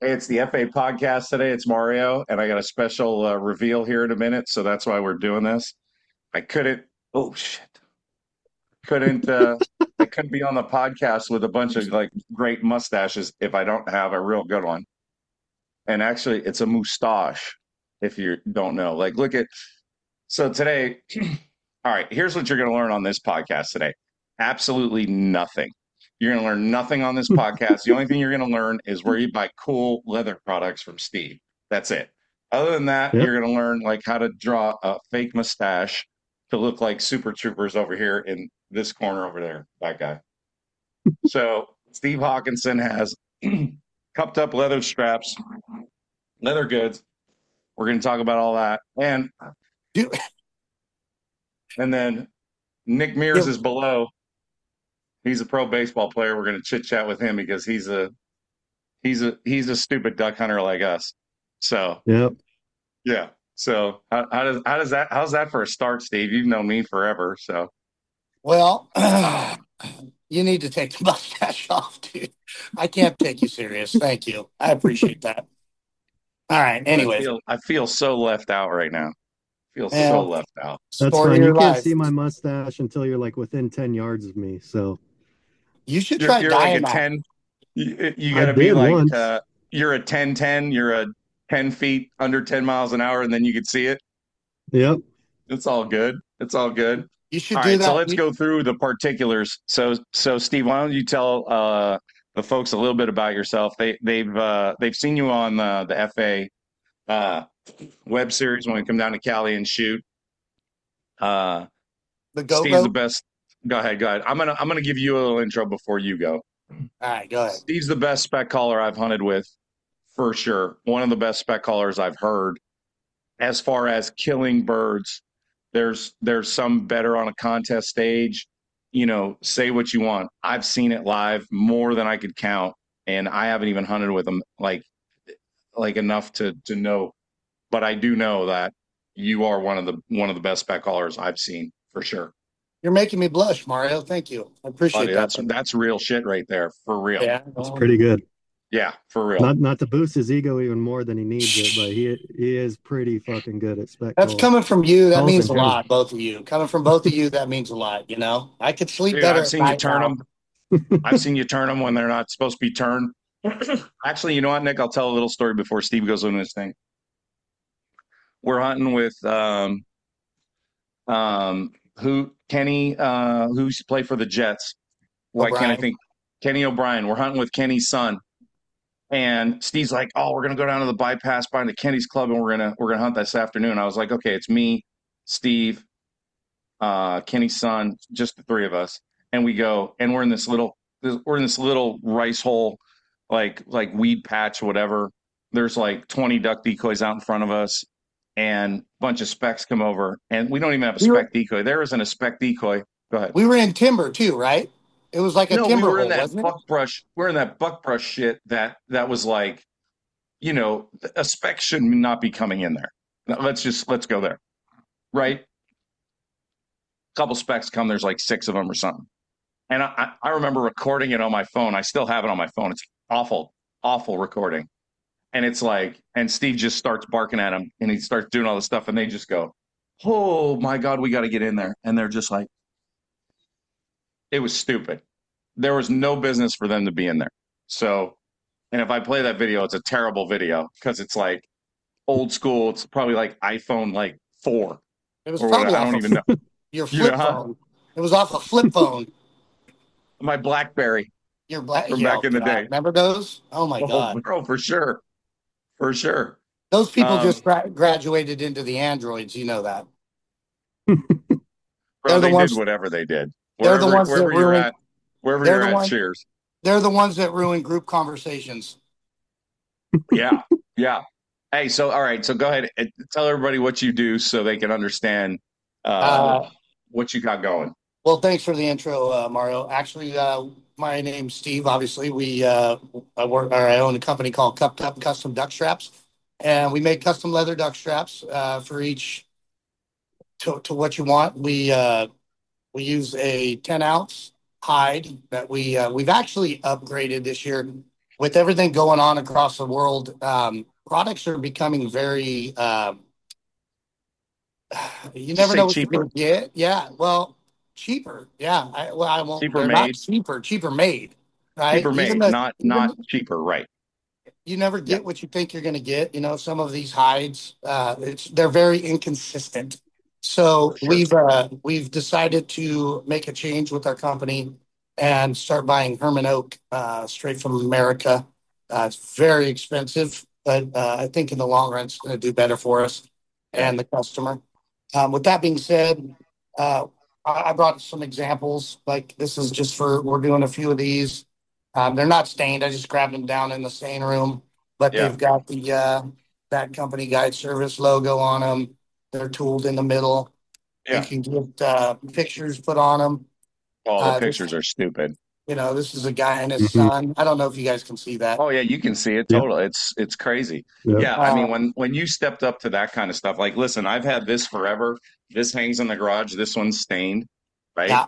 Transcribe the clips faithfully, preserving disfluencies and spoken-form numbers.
Hey, it's the F A podcast today. It's Mario, and I got a special uh, reveal here in a minute, so that's why we're doing this. I couldn't. Oh shit! Couldn't. Uh, I couldn't be on the podcast with a bunch of like great mustaches if I don't have a real good one. And actually, it's a moustache. If you don't know, like, look at. So today, all right. Here's what you're going to learn on this podcast today. Absolutely nothing. You're going to learn nothing on this podcast. The only thing you're going to learn is where you buy cool leather products from Steve. That's it. Other than that, Yep. you're going to learn like how to draw a fake mustache to look like Super Troopers over here in this corner over there. That guy. So Steve Hawkinson has cupped up leather straps, leather goods. We're going to talk about all that, and Dude, and then Nick Mears yeah, is below. He's a pro baseball player. We're going to chit chat with him because he's a he's a he's a stupid duck hunter like us. So Yep. yeah. So how, how does how does that how's that for a start, Steve? You've known me forever. So well, you need to take the mustache off, dude. I can't take you serious. Thank you. I appreciate that. All right. I Anyways, feel I feel so left out right now. I feel so yeah, left out. That's story fine. of You your can't life. see my mustache until you're like within ten yards of me. So You should You're try you're like a dyeing that. ten. You, you I got to be did like once. uh, you're a ten ten. You're a ten feet under ten miles an hour, and then you could see it. Yep. It's all good. It's all good. You should All do right, so that. let's You, go through the particulars. So, so Steve, why don't you tell uh, the folks a little bit about yourself? They they've uh, they've seen you on uh, the F A uh, web series when we come down to Cali and shoot. Uh, the go Steve's the go. best. Go ahead, go ahead. I'm gonna I'm gonna give you a little intro before you go. All right, go ahead. Steve's the best spec caller I've hunted with for sure. One of the best spec callers I've heard as far as killing birds. There's there's some better on a contest stage. You know, say what you want. I've seen it live more than I could count, and I haven't even hunted with them like like enough to to know. But I do know that you are one of the one of the best spec callers I've seen for sure, You're making me blush, Mario. Thank you. I buddy. appreciate that, That's buddy. that's real shit right there, for real. Yeah. It's Well, pretty good. Yeah, for real. Not not to boost his ego even more than he needs it, but he he is pretty fucking good at spec that's calling. coming from you. That Calls means and a kills. lot, both of you. Coming from both of you, that means a lot. You know, I could sleep Dude, better I've at seen you night turn now. them. I've seen you turn them when they're not supposed to be turned. Actually, you know what, Nick? I'll tell a little story before Steve goes into this thing. We're hunting with um, um, who Kenny, uh, who used to play for the Jets. Why can't I O'Brien. think? Kenny O'Brien. We're hunting with Kenny's son, and Steve's like, "Oh, we're gonna go down to the bypass by the Kenny's club, and we're gonna we're gonna hunt this afternoon." I was like, "Okay, it's me, Steve, uh, Kenny's son, just the three of us," and we go, and we're in this little we're in this little rice hole, like like weed patch, whatever. There's like twenty duck decoys out in front of us, and a bunch of specs come over, and we don't even have a We were spec decoy. There isn't a spec decoy. Go ahead. we were in timber too, right? It was like a No, we timber were in hole, that wasn't it? buckbrush. We're in that buckbrush shit that that was like, you know, a spec should not be coming in there. Now, let's just let's go there, right? A couple specs come. There's like six of them or something. And I, I remember recording it on my phone. I still have it on my phone. It's awful, awful recording. And it's like, and Steve just starts barking at him and he starts doing all this stuff. And they just go, "Oh my God, we got to get in there." And they're just like, it was stupid. There was no business for them to be in there. So, and if I play that video, it's a terrible video because it's like old school. It's probably like iPhone like four It was or what. probably I off don't of even know. your You know, flip huh? phone. It was off a flip phone. My Blackberry Your black. from Yeah, back oh in the God. day. Remember those? Oh my Oh, God. bro, for sure. For sure. Those people Um, just gra- graduated into the androids. You know that. Bro, They're the they did ones. whatever they did. They're the Wherever ones that wherever you're ruin. at, wherever They're you're the at, one. cheers. They're the ones that ruin group conversations. Yeah. Yeah. Hey, so all right, so go ahead and tell everybody what you do so they can understand uh Uh, what you got going. well, thanks for the intro, uh, Mario. Actually, uh, my name's Steve. Obviously, we uh, I work or I own a company called Cupped Up Custom Duck Straps, and we make custom leather duck straps uh, for each to, to what you want. We uh, we use a ten ounce hide that we uh, we've actually upgraded this year. with everything going on across the world, um, products are becoming very. Um, you Just never say know what you're cheaper, going to get. Yeah, well, cheaper. Yeah, I, well, I won't. cheaper They're not made, cheaper. Cheaper made, right? cheaper Even made, the not even not cheaper, right? you never Yeah, get what you think you're going to get. You know, some of these hides, uh, it's they're very inconsistent. for So sure. we've uh, we've decided to make a change with our company and start buying Herman Oak uh, straight from America. Uh, it's very expensive, but uh, I think in the long run it's going to do better for us Yeah, and the customer. Um, with that being said, uh, I, I brought some examples. Like this is just for we're doing a few of these. Um, they're not stained. I just grabbed them down in the stain room, but yeah, they've got the uh, that company guide service logo on them. They're tooled in the middle. You yeah. can get uh, pictures put on them. All the Uh, this, pictures are stupid. you know, this is a guy and his Hmm. son. I don't know if you guys can see that. Oh yeah, you can see it Yep. total. It's it's crazy. Yep. Yeah, I mean Uh, when when you stepped up to that kind of stuff, like listen, I've had this forever. This hangs in the garage. This one's stained, right? yeah,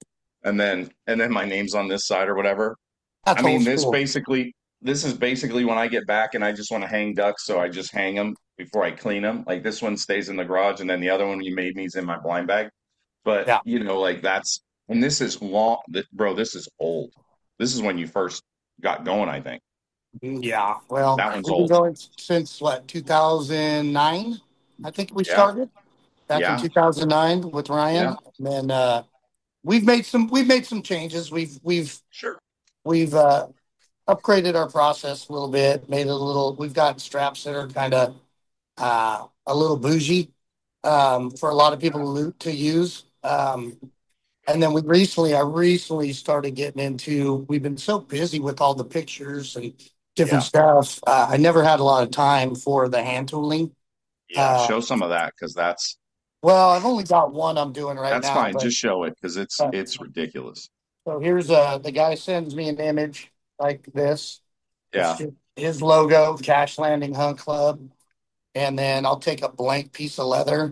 And then and then my name's on this side or whatever. I that's old mean, this school. basically this is basically when I get back and I just want to hang ducks, so I just hang them before I clean them. Like this one stays in the garage, and then the other one you made me is in my blind bag. But Yeah, you know, like that's and this is long, bro. This is old. This is when you first got going. I think yeah. Well, that one's we've been old. going since what two thousand nine. I think we Yeah, started back in yeah, two thousand nine with yeah. Ryan. And then uh, we've made some we've made some changes. We've we've Sure. we've uh, upgraded our process a little bit, made it a little. We've got straps that are kind of uh, a little bougie um, for a lot of people to, to use. Um, and then we recently, I recently started getting into. We've been so busy with all the pictures and different Yeah, stuff. Uh, I never had a lot of time for the hand tooling. yeah. Uh, Show some of that because that's well, I've only got one I'm doing right that's now, fine. but Just show it because it's uh, it's ridiculous. so here's uh the guy sends me an image like this. It's Yeah, just his logo, Cash Landing Hunt Club, and then I'll take a blank piece of leather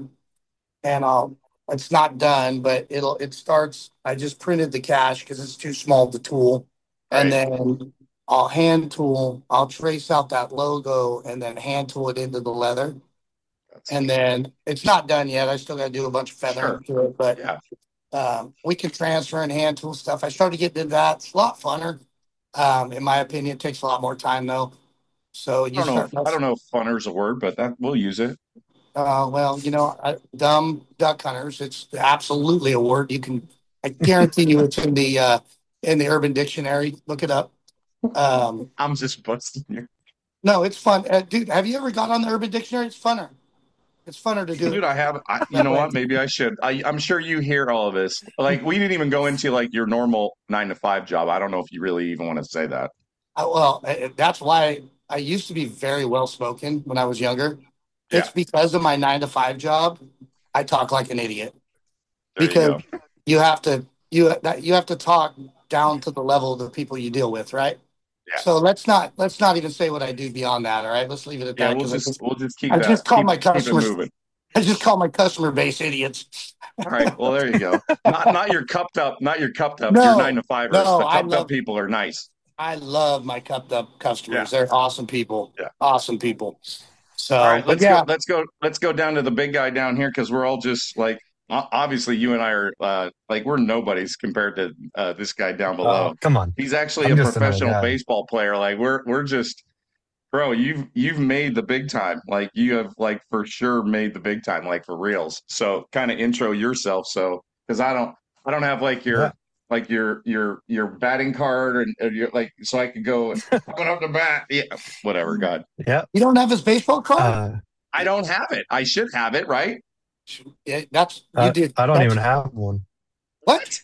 and I'll. It's not done, but it'll. It starts. I just printed the cache because it's too small to tool, and right. then I'll hand tool. I'll trace out that logo and then hand tool it into the leather, That's and then it's not done yet. I still got to do a bunch of feathering sure. to it, but Yeah. um, we can transfer and hand tool stuff. I started getting into that. It's a lot funner. Um, in my opinion, it takes a lot more time though. So I you don't know. If, start. I don't know if funner's a word, but that we'll use it. Uh, well, you know, I, dumb duck hunters. It's absolutely a word. You can, I guarantee you, it's in the uh, in the Urban Dictionary. Look it up. Um, I'm just busting you. no, it's fun, uh, dude. Have you ever got on the Urban Dictionary? It's funner. It's funner to do Dude, it I have. I, you that know way. what? Maybe I should. I, I'm sure you hear all of this. Like, we didn't even go into like your normal nine to five job. I don't know if you really even want to say that. I, well, uh, that's why I used to be very well spoken when I was younger. Yeah, It's because of my nine to five job. I talk like an idiot there you because go. you have to you that you have to talk down to the level of the people you deal with, right? Yeah, So let's not let's not even say what I do beyond that. All right, let's leave it at yeah. that We'll because I just just we'll just keep I that. just call Keep my keep it customers moving. I just call my customer base idiots. All right. Well, there you go. Not not your cupped up. Not your cupped ups. Your nine No, to fivers. no, The I cupped up love people are nice. I love my cupped up Yeah, customers. They're awesome people, yeah. awesome people. All So, right. but Let's go. yeah, Let's go. Let's go down to the big guy down here because we're all just like o- obviously you and I are uh, like we're nobodies compared to uh, this guy down below. Oh, come on. He's actually I'm a just another professional guy. baseball player. Like we're we're just bro. You've you've made the big time. Like you have like for sure made the big time. Like for reals. So kind of intro yourself. So because I don't I don't have like Yeah. your like your your your batting card and, and your like so I could go coming up to bat. Yeah, whatever. God, Yeah. you don't have his baseball card. Uh, I don't have it. I should have it, right? Yeah, that's you I, did. I don't even That's have one. what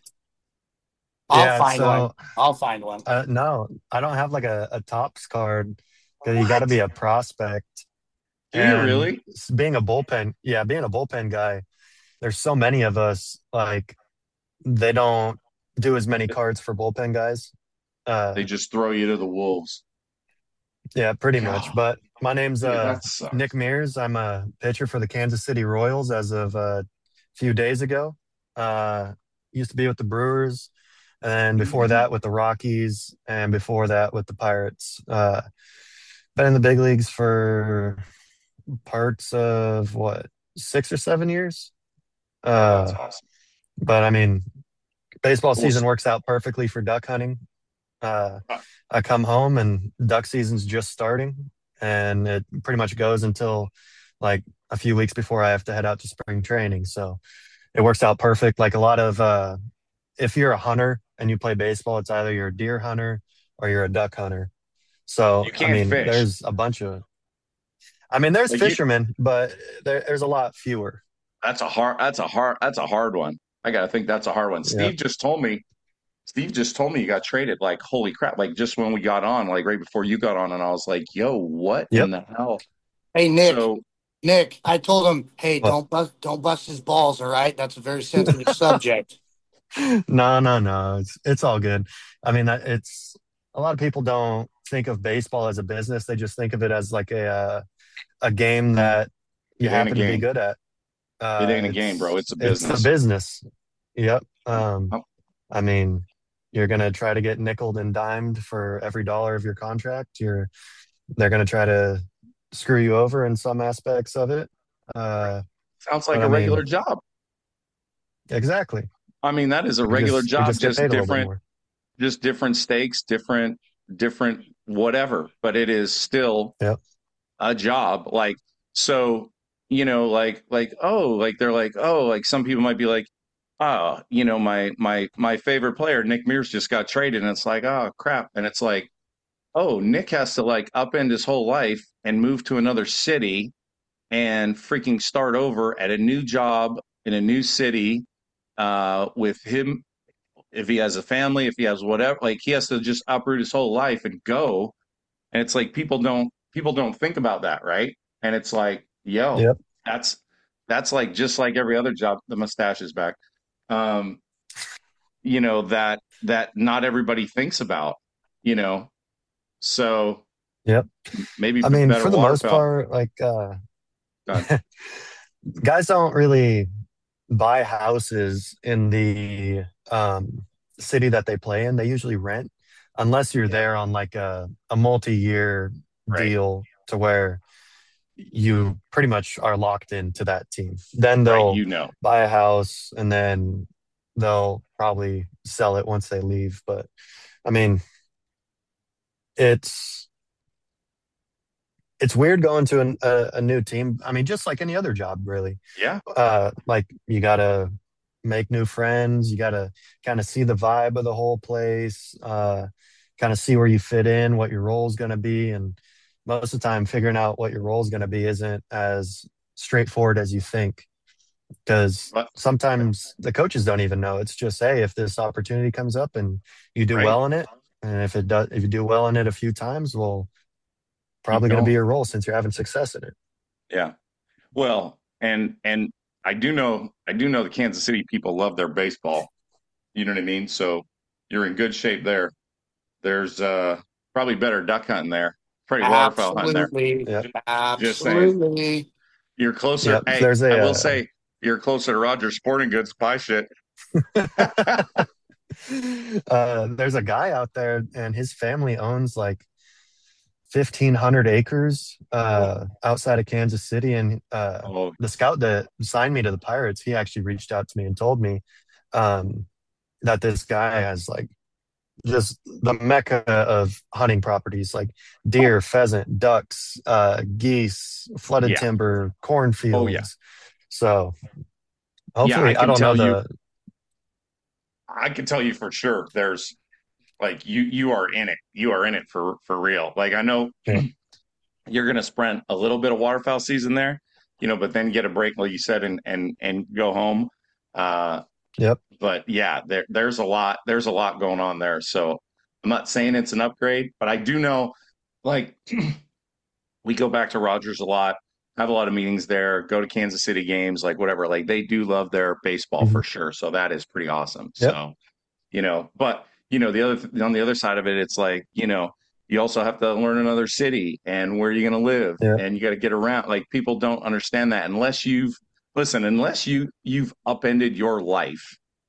I'll Yeah. find one. So, I'll find one. uh, no, I don't have like a, a tops card because you got to What? be a prospect. Do you And really? s- being a bullpen, yeah, being a bullpen guy, there's so many of us, like, they don't do as many cards for bullpen guys. They Uh, just throw you to the wolves. yeah, pretty much. God, But my name's dude, uh, that Nick sucks. Mears. I'm a pitcher for the Kansas City Royals as of uh, a few days ago. Uh, used to be with the Brewers. and then before that with the Rockies, and before that with the Pirates. Uh, been in the big leagues for parts of what, six or seven years. Oh, that's Uh, awesome. but I mean, baseball Well, season works out perfectly for duck hunting. Uh, uh, I come home and duck season's just starting, and it pretty much goes until like a few weeks before I have to head out to spring training. So it works out perfect. Like a lot of, uh, if you're a hunter and you play baseball, it's either you're a deer hunter or you're a duck hunter. So, you I can't mean, fish. there's a bunch of, I mean, there's Like you, fishermen, but there, there's a lot fewer. that's a hard. That's a hard. That's a hard one. I gotta think that's a hard one. Yeah. Steve just told me. Steve just told me you got traded. Like, holy crap! Like just when we got on, like right before you got on, and I was like, "Yo, what Yep. in the hell?" Hey, Nick, So Nick, I told him, hey, But don't bust, don't bust his balls. All right. That's a very sensitive subject. no, no, no. It's it's all good. I mean, that- it's a lot of people don't think of baseball as a business. They just think of it as like a uh, a game that you it ain't a happen to be game. good at. It Uh, ain't a game, bro. it's It's a it's a business. business. Yep. Um, Oh, I mean, you're gonna try to get nickeled and dimed for every dollar of your contract. You're they're gonna try to screw you over in some aspects of it. Uh, sounds but like I a regular mean, job. exactly. I mean, that is a We regular just we job, just get just paid a little bit different, more. just different stakes, different, different whatever. But it is still Yep. a job. Like, so, you know, like, like, oh, like they're like, oh, like some people might be like, oh, you know, my my my favorite player, Nick Mears, just got traded, and it's like, oh crap, and it's like, oh, Nick has to like upend his whole life and move to another city and freaking start over at a new job in a new city uh, with him. If he has a family, if he has whatever, like he has to just uproot his whole life and go. And it's like people don't people don't think about that, right? And it's like, yo, Yep. that's that's like just like every other job. The mustache is back. Um, you know that that not everybody thinks about. You know, so Yep. maybe I b- mean, better for the most waterfowl. part, like uh God, guys don't really buy houses in the um city that they play in. They usually rent unless you're yeah, there on like a, a multi-year right, deal to where you pretty much are locked into that team. Then right. they'll You know, buy a house and then they'll probably sell it once they leave. But I mean, it's it's weird going to an, a, a new team. I mean, just like any other job, really. yeah, Uh, like you gotta make new friends. You gotta kind of see the vibe of the whole place. Uh, kind of see where you fit in, what your role is going to be, and most of the time, figuring out what your role is going to be isn't as straightforward as you think. Because but sometimes the coaches don't even know. It's just, hey, if this opportunity comes up and you do right, well in it, and if it does, if you do well in it a few times, well, keep probably going to be going. your role since you're having success in it. Yeah. Well, and and I do know I do know the Kansas City people love their baseball. You know what I mean? So you're in good shape there. There's uh probably better duck hunting there. Probably waterfowl hunting there. Absolutely. Yeah. Just saying. Absolutely. You're closer. Yep. Hey, There's I a will uh, say you're closer to Rogers Sporting Goods pie shit. uh, there's a guy out there, and his family owns like fifteen hundred acres Oh, uh, outside of Kansas City. And uh, oh, the scout that signed me to the Pirates, he actually reached out to me and told me um, that this guy has like just the mecca of hunting properties like deer, pheasant, ducks, uh, geese, flooded yeah. timber, Oh, yeah. cornfields. So Yeah, I hopefully, I can don't know tell you the, I can tell you for sure there's like you you are in it. You are in it for for real. Like I know yeah, you're going to sprint a little bit of waterfowl season there, you know, but then get a break, like you said, and and and go home. Uh, yep, but yeah, there there's a lot there's a lot going on there. So I'm not saying it's an upgrade, but I do know, like, we go back to Rogers a lot, have a lot of meetings there, go to Kansas City games, like whatever. Like they do love their baseball mhm, for sure. So that is pretty awesome. yep, So you know, but you know, the other on the other side of it, it's like, you know, you also have to learn another city and where you're going to live yep, and you got to get around. Like people don't understand that unless you've listen, unless you you've upended your life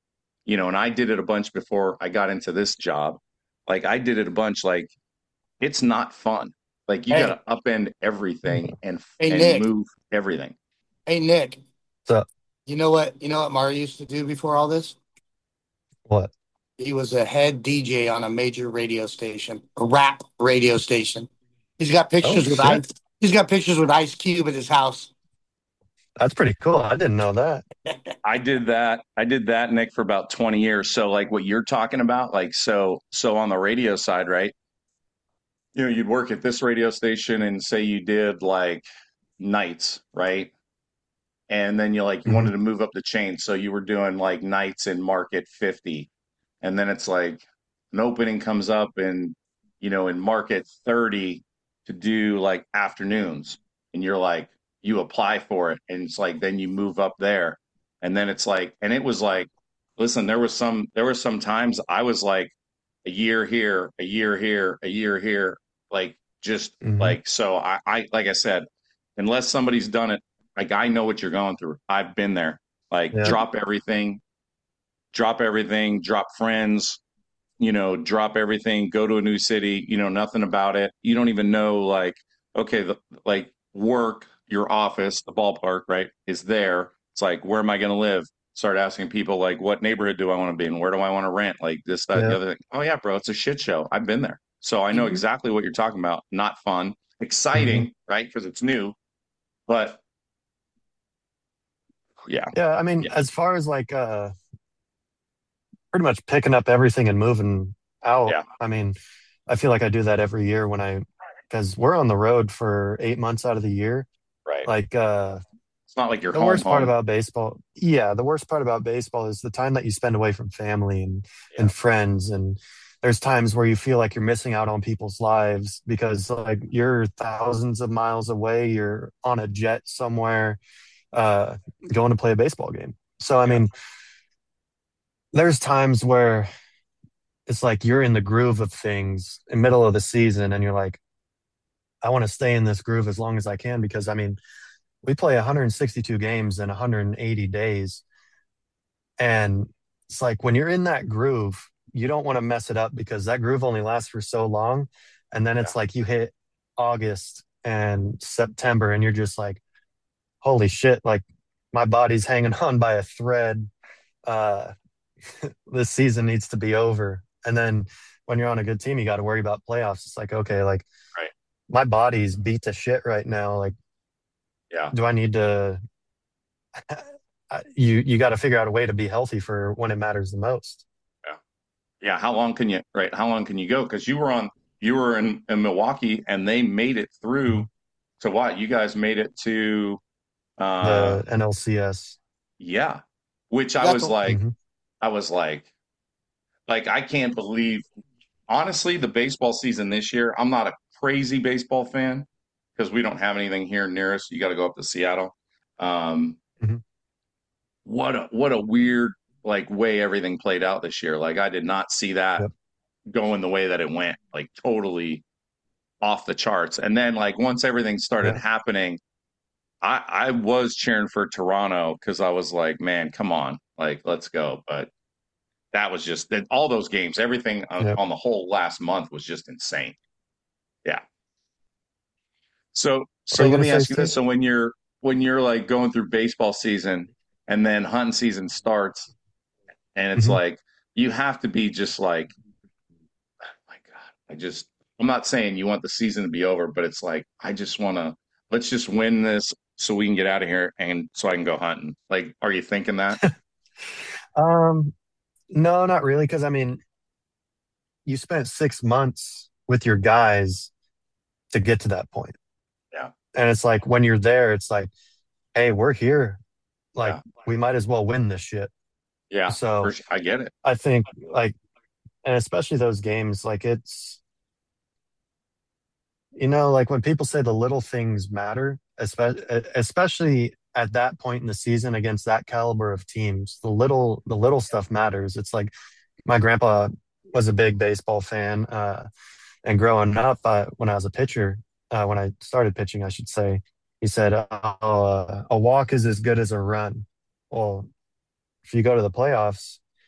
you know, and I did it a bunch before I got into this job. Like I did it a bunch. Like it's not fun. Like you got Hey, to upend everything and hey, and Nick. move everything. Hey, Nick. So You know what? You know what Mario used to do before all this? what? He was a head D J on a major radio station, a rap radio station. He's got Oh pictures with shit. Ice. He's got pictures with Ice Cube at his house. That's pretty cool. I didn't know that. I did that. I did that, Nick, for about twenty years. So like what you're talking about, like so so on the radio side, right? You know, you'd work at this radio station and say you did like nights, right? And then you like you Hmm. wanted to move up the chain. So you were doing like nights in market fifty. And then it's like an opening comes up in, you know, in market thirty to do like afternoons. And you're like, you apply for it. And it's like, then you move up there. And then it's like, and it was like, listen, there was some, there were some times I was like a year here, a year here, a year here, like just Hmm. like, so I, I, like I said, unless somebody's done it, like I know what you're going through. I've been there. Like Yeah. drop everything, drop everything, drop friends, you know, drop everything, go to a new city, you know, nothing about it. You don't even know, like, okay, the, like work, your office, the ballpark, right, is there. It's like, where am I going to live? Start asking people, like, what neighborhood do I want to be in? Where do I want to rent? Like this, that, the Yeah. other thing. Oh, yeah, bro, it's a shit show. I've been there. So I know Mhm. exactly what you're talking about. Not fun, Hmm. exciting, right? Because it's new, but yeah, Yeah. I mean, yeah, as far as like uh pretty much picking up everything and moving out, yeah, I mean, I feel like I do that every year when I because we're on the road for eight months out of the year. right. Like uh It's not like you're the home, worst part home. about baseball, yeah, the worst part about baseball is the time that you spend away from family and Yeah, and friends. And there's times where you feel like you're missing out on people's lives because like you're thousands of miles away, you're on a jet somewhere, uh, going to play a baseball game. So I yeah, mean, there's times where it's like you're in the groove of things in the middle of the season, and you're like, I want to stay in this groove as long as I can because I mean, we play one hundred sixty-two games in one hundred eighty days. And it's like when you're in that groove, you don't want to mess it up because that groove only lasts for so long. And then yeah, it's like you hit August and September and you're just like, holy shit, like my body's hanging on by a thread. Uh, this season needs to be over. And then when you're on a good team, you got to worry about playoffs. It's like, okay, like right. my body's beat to shit right now. Like, Yeah. do I need to? You you got to figure out a way to be healthy for when it matters the most. Yeah. Yeah, how long can you, right? How long can you go? Because you were on, you were in, in Milwaukee, and they made it through Mhm. to what? You guys made it to, uh, The N L C S. yeah. Which You I got was to like, Hmm. I was like, like I can't believe. Honestly, the baseball season this year. I'm not a crazy baseball fan because we don't have anything here near us. You got to go up to Seattle. Um, Hmm. what a what a weird like way everything played out this year. Like I did not see that Yep. going the way that it went. Like totally off the charts. And then like once everything started Yeah. happening, I I was cheering for Toronto because I was like, man, come on, like let's go. But that was just that all those games, everything on, Yep. on the whole last month was just insane. Yeah. So What are so you let gonna me say, ask you Steve? this: so when you're when you're like going through baseball season and then hunting season starts, and it's Hmm. like you have to be just like, oh my God, I just I'm not saying you want the season to be over, but it's like I just want to let's just win this so we can get out of here and so I can go hunting. Like, are you thinking that? Um, no, not really, because I mean, you spent six months with your guys to get to that point. Yeah, And it's like when you're there, it's like, hey, we're here. Like, yeah, we might as well win this shit. yeah. For So sure. I get it. I think like, and especially those games, like it's, you know, like when people say the little things matter, especially especially at that point in the season against that caliber of teams, the little the little stuff matters. It's like my grandpa was a big baseball fan, uh, and growing up, uh, when I was a pitcher, uh, when I started pitching, I should say, he said, "Oh, uh, a walk is as good as a run." Well, if you go to the playoffs,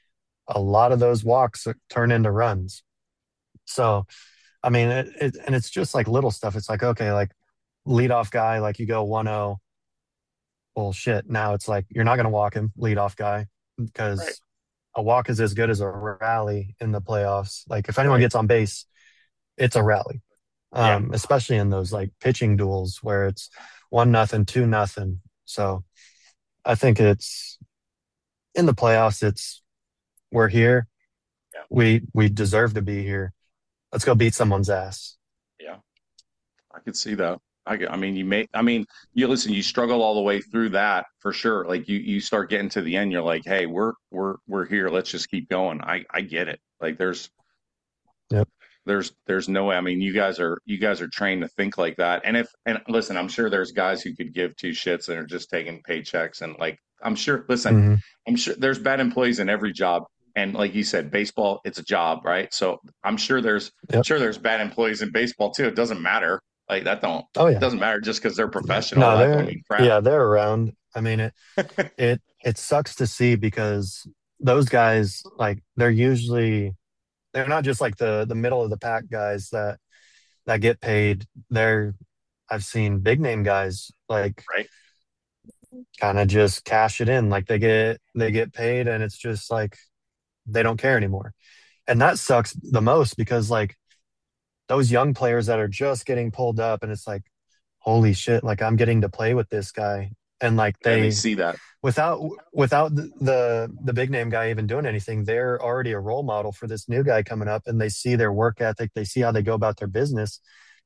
a lot of those walks turn into runs. So, I mean, it, it and it's just like little stuff. It's like, okay, like leadoff guy, like you go one oh, well, shit. Now it's like you're not going to walk him, leadoff guy, Right. because a walk is as good as a rally in the playoffs. Like if anyone Right. gets on base, it's a rally. Yeah. Um, especially in those like pitching duels where it's one nothing, two nothing. So I think it's in the playoffs. It's we're here. Yeah. We we deserve to be here. Let's go beat someone's ass. Yeah. I could see that. I, I mean, you may, I mean, you listen, you struggle all the way through that for sure. Like you, you start getting to the end, you're like, hey, we're, we're, we're here. Let's just keep going. I, I get it. Like there's, Yep. there's, there's no way. I mean, you guys are, you guys are trained to think like that. And if, and listen, I'm sure there's guys who could give two shits and are just taking paychecks. And like, I'm sure, listen, hmm I'm sure there's bad employees in every job. And like you said, baseball, it's a job, right? So I'm sure there's, Yep. sure there's bad employees in baseball too. It doesn't matter. Like that don't Oh yeah. doesn't matter just because they're professional. No, That don't they're mean crap. yeah, they're around. I mean it it it sucks to see because those guys like they're usually they're not just like the the middle of the pack guys that that get paid. They're I've seen big name guys like Right. kind of just cash it in. Like they get they get paid and it's just like they don't care anymore. And that sucks the most because like those young players that are just getting pulled up and it's like, holy shit, like I'm getting to play with this guy. And like And they they see that. without without the, the the big name guy even doing anything, they're already a role model for this new guy coming up and they see their work ethic, they see how they go about their business.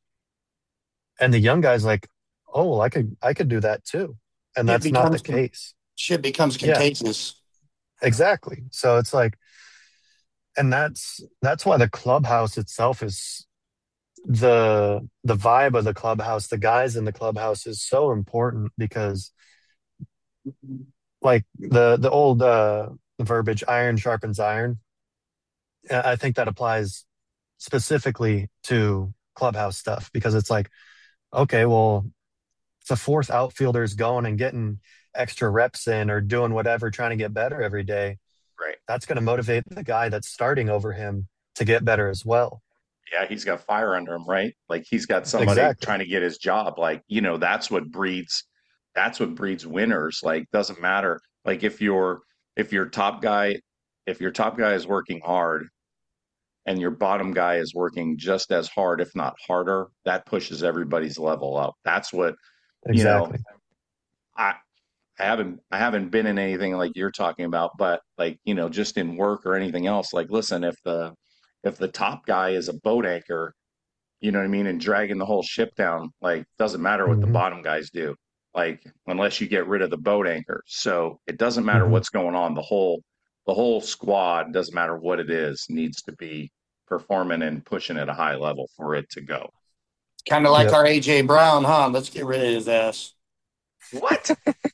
And the young guy's like, oh well, I could I could do that too. And It that's not the becomes case. shit becomes Yeah, contagious. exactly. So it's like and that's that's why the clubhouse itself is the the vibe of the clubhouse, the guys in the clubhouse is so important because like the the old uh verbiage iron sharpens iron. I think that applies specifically to clubhouse stuff because it's like, okay, well, if the fourth outfielder's going and getting extra reps in or doing whatever, trying to get better every day, Right. that's going to motivate the guy that's starting over him to get better as well. Yeah, he's got fire under him, right? Like he's got somebody Exactly. trying to get his job. Like, you know, that's what breeds that's what breeds winners. Like doesn't matter. Like if your if your top guy if your top guy is working hard and your bottom guy is working just as hard, if not harder, that pushes everybody's level up. That's what, you know, Exactly. I I haven't I haven't been in anything like you're talking about, but like, you know, just in work or anything else, like listen, if the if the top guy is a boat anchor, you know what I mean, and dragging the whole ship down, like doesn't matter what the hmm bottom guys do. Like unless you get rid of the boat anchor. So it doesn't matter hmm what's going on. The whole the whole squad, doesn't matter what it is, needs to be performing and pushing at a high level for it to go. Kind of like Yep. our A J Brown, huh? Let's get rid of his ass. What?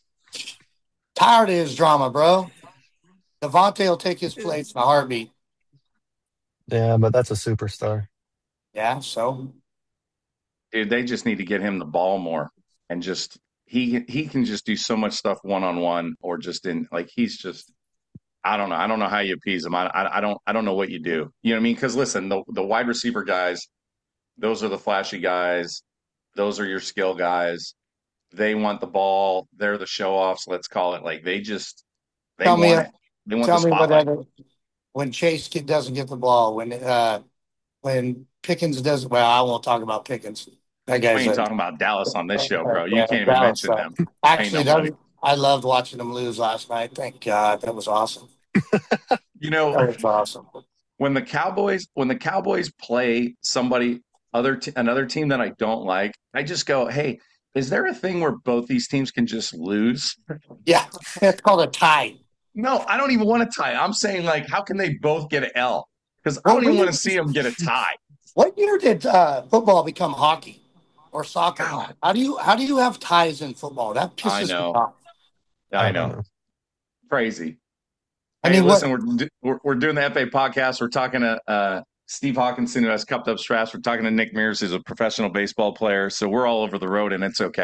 Tired of his drama, bro. Devontae will take his place in a heartbeat. Yeah, but that's a superstar. Yeah, so Dude, they just need to get him the ball more and just he he can just do so much stuff one on one or just in like he's just I don't know. I don't know how you appease him. I, I I don't I don't know what you do. You know what I mean? Because listen, the the wide receiver guys, those are the flashy guys. Those are your skill guys. They want the ball. They're the show offs. Let's call it like they just they tell me, want it. They want the tell me spotlight. whatever. When Chase get, doesn't get the ball, when uh, when Pickens doesn't, well, I won't talk about Pickens. That We guy's ain't a talking about Dallas on this show, bro. You yeah, can't even Dallas. mention Uh, them. Ain't actually, nobody. that I loved watching them lose last night. Thank God, that was awesome. You know, That was awesome. when the Cowboys when the Cowboys play somebody other t- another team that I don't like, I just go, "Hey, is there a thing where both these teams can just lose?" Yeah, it's called a tie. No, I don't even want to tie. I'm saying like, how can they both get an L? Because I Well, don't even when want to see them get a tie. what year did uh, football become hockey or soccer? God, How do you how do you have ties in football? That I pisses me know, off. I I don't know, know. crazy. I Hey, mean, what? listen, we're we're, we're doing the F A podcast. We're talking to uh, Steve Hawkinson, who has cupped up straps. We're talking to Nick Mears, who's a professional baseball player. So we're all over the road, and it's okay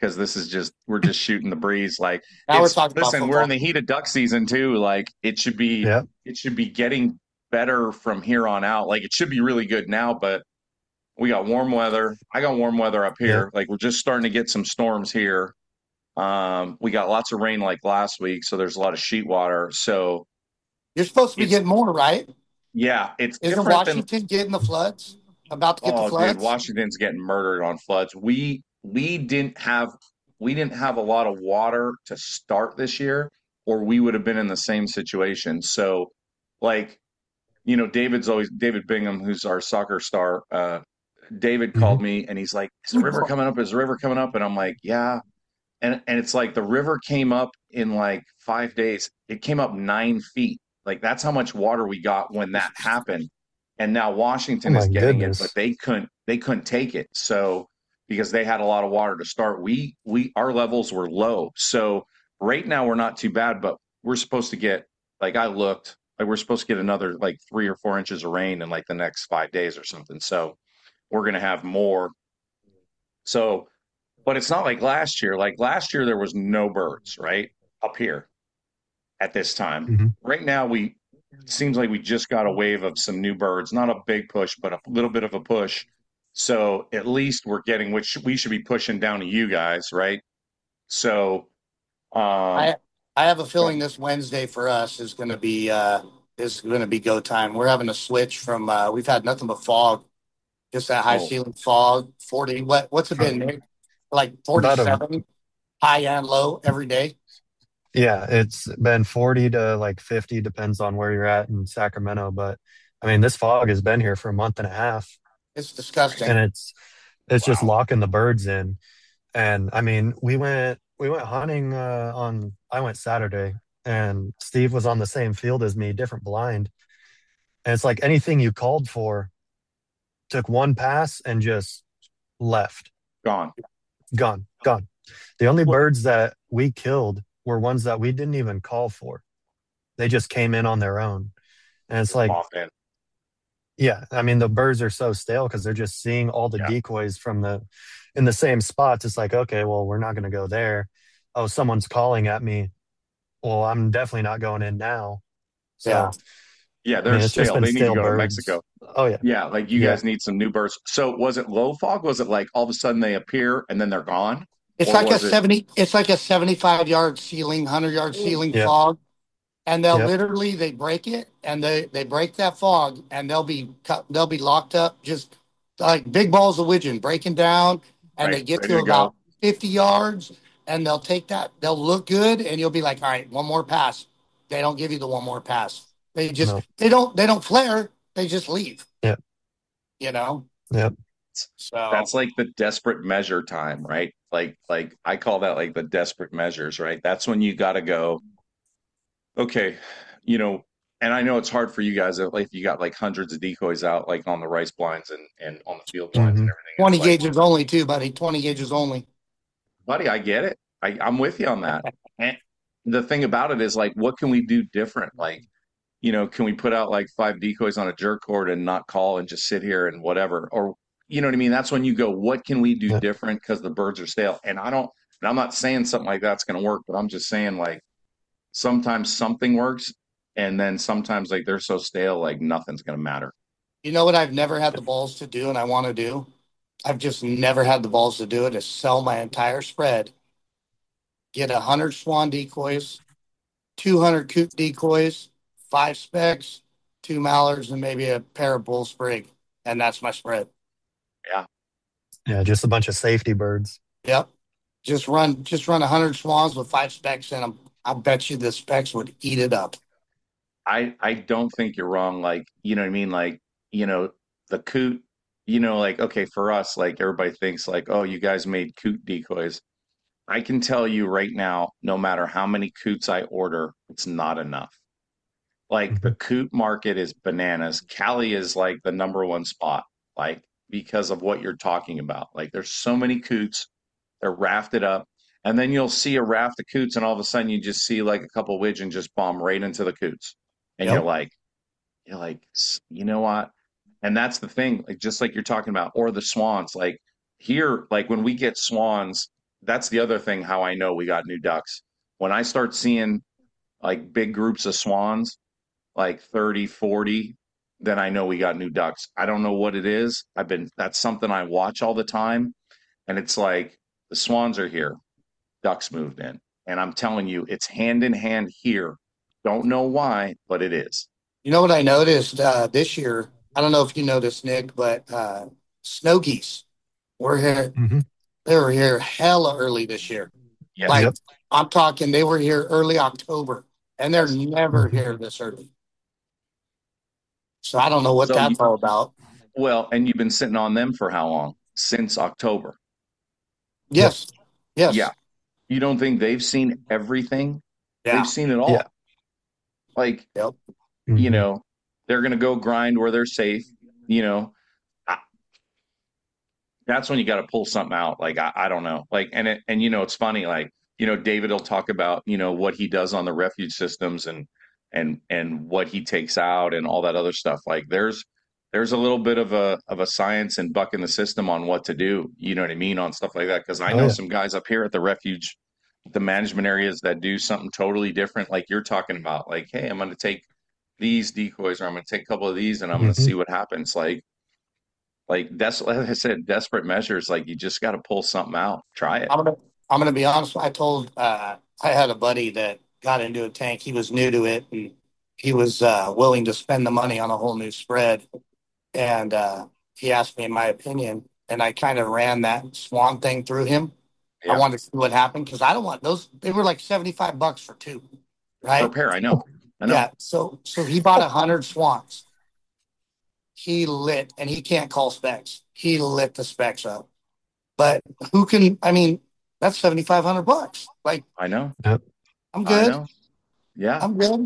because this is just we're just shooting the breeze. Like Now we're it's talking about listen, we're in football. the heat of duck season too. Like it should be Yeah. it should be getting better from here on out. Like it should be really good now, but we got warm weather. I got warm weather up Yeah. here. Like we're just starting to get some storms here. Um, we got lots of rain like last week, so there's a lot of sheet water. So You're supposed to be it's getting more, right? yeah, it's Isn't different than Washington getting the floods? About to get the oh dude, floods? Washington's getting murdered on floods. We we didn't have we didn't have a lot of water to start this year, or we would have been in the same situation. So like, you know, David's always David Bingham, who's our soccer star, uh, David Hmm. called me and he's like, is the river coming up? Is the river coming up? And I'm like, yeah. And and it's like the river came up in like five days. It came up nine feet. Like that's how much water we got when that happened. And now Oh Washington is my getting it, but goodness. they couldn't they couldn't take it. So because they had a lot of water to start, we we our levels were low. So right now we're not too bad, but we're supposed to get like I looked, like we're supposed to get another like three or four inches of rain in like the next five days or something. So we're gonna have more. So but it's not like last year. Like last year, there was no birds, right? Up here at this time. Hmm. Right now, we it seems like we just got a wave of some new birds, not a big push, but a little bit of a push. So at least we're getting, which we should be pushing down to you guys, right? So, um, I I have a feeling this Wednesday for us is going to be uh, is going to be go time. We're having a switch from uh, we've had nothing but fog, just that high oh, ceiling fog. Forty what what's it been, Nick? Like forty About a seven, high and low every day. Yeah, it's been forty to like fifty, depends on where you're at in Sacramento. But I mean, this fog has been here for a month and a half, It's disgusting. and it's it's just wow. locking the birds in. And I mean, we went we went hunting uh, on I went Saturday, and Steve was on the same field as me, different blind. And it's like anything you called for took one pass and just left, Gone. gone, gone. The only What? birds that we killed were ones that we didn't even call for. They just came in on their own. And it's like, Mothman. yeah, I mean, the birds are so stale because they're just seeing all the Yeah. decoys from the in the same spots. It's like, okay, well, we're not going to go there. Oh, someone's calling at me. Well, I'm definitely not going in now. Yeah. So, Yeah, I they're mean, it's just stale. been They need to stale go to birds. Mexico. Oh, yeah. Yeah, like you Yeah. guys need some new birds. So was it low fog? Was it like all of a sudden they appear and then they're gone? It's Or like a was it? seventy. It's like a seventy-five yard ceiling, hundred yard ceiling Yep. fog, and they'll Yep. literally they break it and they they break that fog and they'll be cut. They'll be locked up just like big balls of widgeon breaking down, and they Right, get ready to to go. about fifty yards and they'll take that. They'll look good and you'll be like, all right, one more pass. They don't give you the one more pass. They just No. they don't they don't flare. They just leave. Yep. You know. Yep. So That's like the desperate measure time, right? Like, like I call that like the desperate measures, right? That's when you got to go, okay, you know, and I know it's hard for you guys if like you got like hundreds of decoys out, like on the rice blinds and and on the field blinds and Hmm. everything. It's twenty like, gauges only too, buddy. Twenty gauges only. buddy, I get it. I, I'm with you on that. And the thing about it is like, what can we do different? Like, you know, can we put out like five decoys on a jerk cord and not call and just sit here and whatever? Or, you know what I mean? That's when you go, what can we do Yep. different? Because the birds are stale. And I don't, and I'm not saying something like that's going to work, but I'm just saying like sometimes something works. And then sometimes like they're so stale, like nothing's going to matter. You know what I've never had the balls to do and I want to do? I've just never had the balls to do it is sell my entire spread, get a hundred swan decoys, two hundred coot decoys, five specks, two mallards, and maybe a pair of bull sprig. And that's my spread. Yeah. Yeah. Just a bunch of safety birds. Yep. Just run just run a hundred swans with five specks in them. I bet you the specks would eat it up. I, I don't think you're wrong. Like, you know what I mean? Like, you know, the coot, you know, like, okay, for us, like everybody thinks like, oh, you guys made coot decoys. I can tell you right now, no matter how many coots I order, it's not enough. Like the Hmm. coot market is bananas. Cali is like the number one spot, like because of what you're talking about. Like there's so many coots, they're rafted up, and then you'll see a raft of coots, and all of a sudden you just see like a couple widgeon just bomb right into the coots, and you're Yep. like, you're like, "S- you know what? And that's the thing, like just like you're talking about, or the swans. Like here, like when we get swans, that's the other thing how I know we got new ducks. When I start seeing like big groups of swans, like thirty, forty, then I know we got new ducks. I don't know what it is. I've been, that's something I watch all the time. And it's like the swans are here, ducks moved in. And I'm telling you, it's hand in hand here. Don't know why, but it is. You know what I noticed uh, this year? I don't know if you noticed, Nick, but uh, snow geese were here. Hmm. They were here hella early this year. Yes. Like Yep. I'm talking, they were here early October, and they're never Hmm. here this early. So I don't know what So, you, that's all about. well, and you've been sitting on them for how long? Since October. Yep. Yes, yes, Yeah. You don't think they've seen everything? They've yeah, seen it Yeah. all. Like, yep. you Hmm. know, they're going to go grind where they're safe. You know, I, that's when you got to pull something out. Like, I, I don't know. Like, and it, and you know, it's funny. Like, you know, David will talk about, you know, what he does on the refuge systems and, and, and what he takes out and all that other stuff. Like, there's, there's a little bit of a, of a science and bucking the system on what to do. You know what I mean? On stuff like that. Cause I Oh know yeah. some guys up here at the refuge, the management areas that do something totally different. Like you're talking about, like, hey, I'm going to take these decoys or I'm going to take a couple of these and I'm going to Hmm. see what happens. Like, like that's like I said, desperate measures. Like you just got to pull something out, try it. I'm gonna I'm gonna be honest. I told uh, I had a buddy that got into a tank. He was new to it, and he was uh, willing to spend the money on a whole new spread. And uh, he asked me my opinion, and I kind of ran that swan thing through him. I Yeah, wanted to see what happened because I don't want those. They were like seventy five bucks for two, per right? pair. I know, I know. Yeah. So so he bought a hundred swans. He lit, and he can't call specs. He lit the specs up. But who can? I mean, that's seventy five hundred bucks. Like I know, Yep. I'm I good. know. Yeah, I'm good.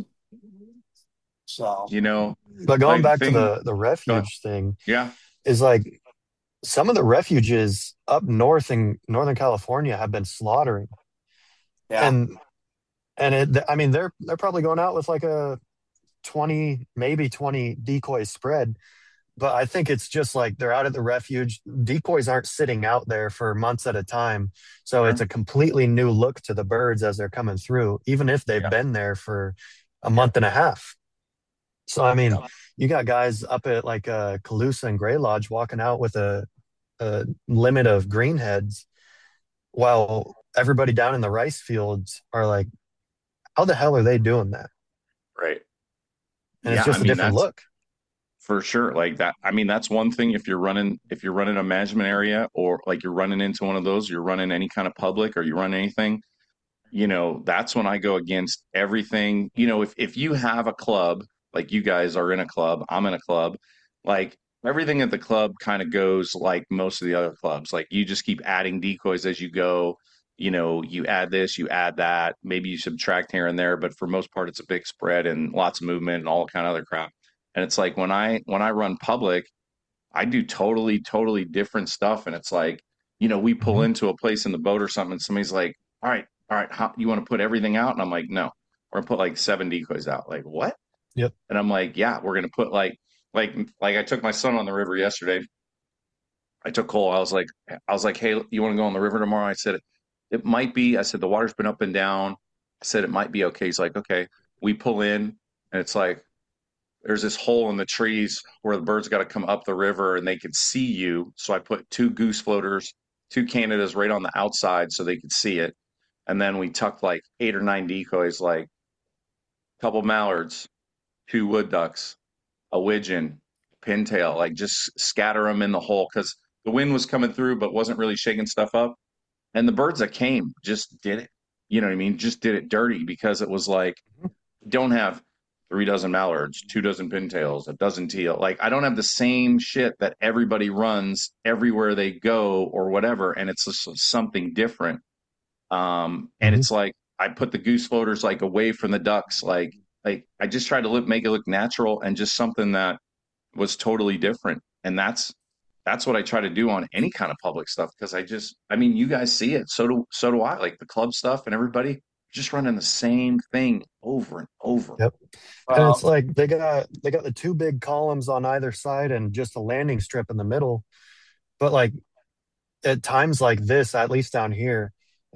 So you know, But going like the back to thing. the the Uh, refuge thing yeah, is like some of the refuges up north in Northern California have been slaughtering, yeah, and and it, I mean they're they're probably going out with like a twenty, maybe twenty decoy spread. But I think it's just like they're out at the refuge. Decoys aren't sitting out there for months at a time. So it's sure. a completely new look to the birds as they're coming through, even if they've Yeah, been there for a yeah, month and a half. So, I mean, yeah. you got guys up at like uh, Calusa and Gray Lodge walking out with a, a limit of greenheads while everybody down in the rice fields are like, how the hell are they doing that? Right. And it's Yeah, I just a mean different that's look. for sure. Like that. I mean that's one thing. If you're running, if you're running a management area, or like you're running into one of those, you're running any kind of public, or you run anything. You know, that's when I go against everything. You know, if if you have a club, like you guys are in a club, I'm in a club, like everything at the club kind of goes like most of the other clubs. Like you just keep adding decoys as you go. You know, you add this, you add that, maybe you subtract here and there, but for most part, it's a big spread and lots of movement and all kind of other crap. And it's like when I when I run public, I do totally, totally different stuff. And it's like, you know, we pull Hmm. into a place in the boat or something, and somebody's like, all right, all right, how, you want to put everything out? And I'm like, no, we're gonna put like seven decoys out. Like, what? Yep. And I'm like, yeah, we're gonna put like, like, like I took my son on the river yesterday. I took Cole. I was like, I was like, hey, you want to go on the river tomorrow? I said, it might be. I said, the water's been up and down. I said, it might be okay. He's like, okay. We pull in, and it's like, there's this hole in the trees where the birds got to come up the river and they could see you. So I put two goose floaters, two Canadas right on the outside so they could see it. And then we tucked like eight or nine decoys, like a couple mallards, two wood ducks, a widgeon, pintail, like just scatter them in the hole because the wind was coming through but wasn't really shaking stuff up. And the birds that came just did it. You know what I mean? Just did it dirty because it was like, don't have three dozen mallards, two dozen pintails, a dozen teal. Like I don't have the same shit that everybody runs everywhere they go or whatever, and it's just something different. Um, and Hmm. it's like I put the goose floaters like away from the ducks, like like I just tried to look, make it look natural and just something that was totally different. And that's that's what I try to do on any kind of public stuff because I just I mean you guys see it, so do so do I. Like the club stuff and everybody just running the same thing over and over. Yep. And it's well, like they got they got the two big columns on either side and just a landing strip in the middle. But like at times like this, at least down here,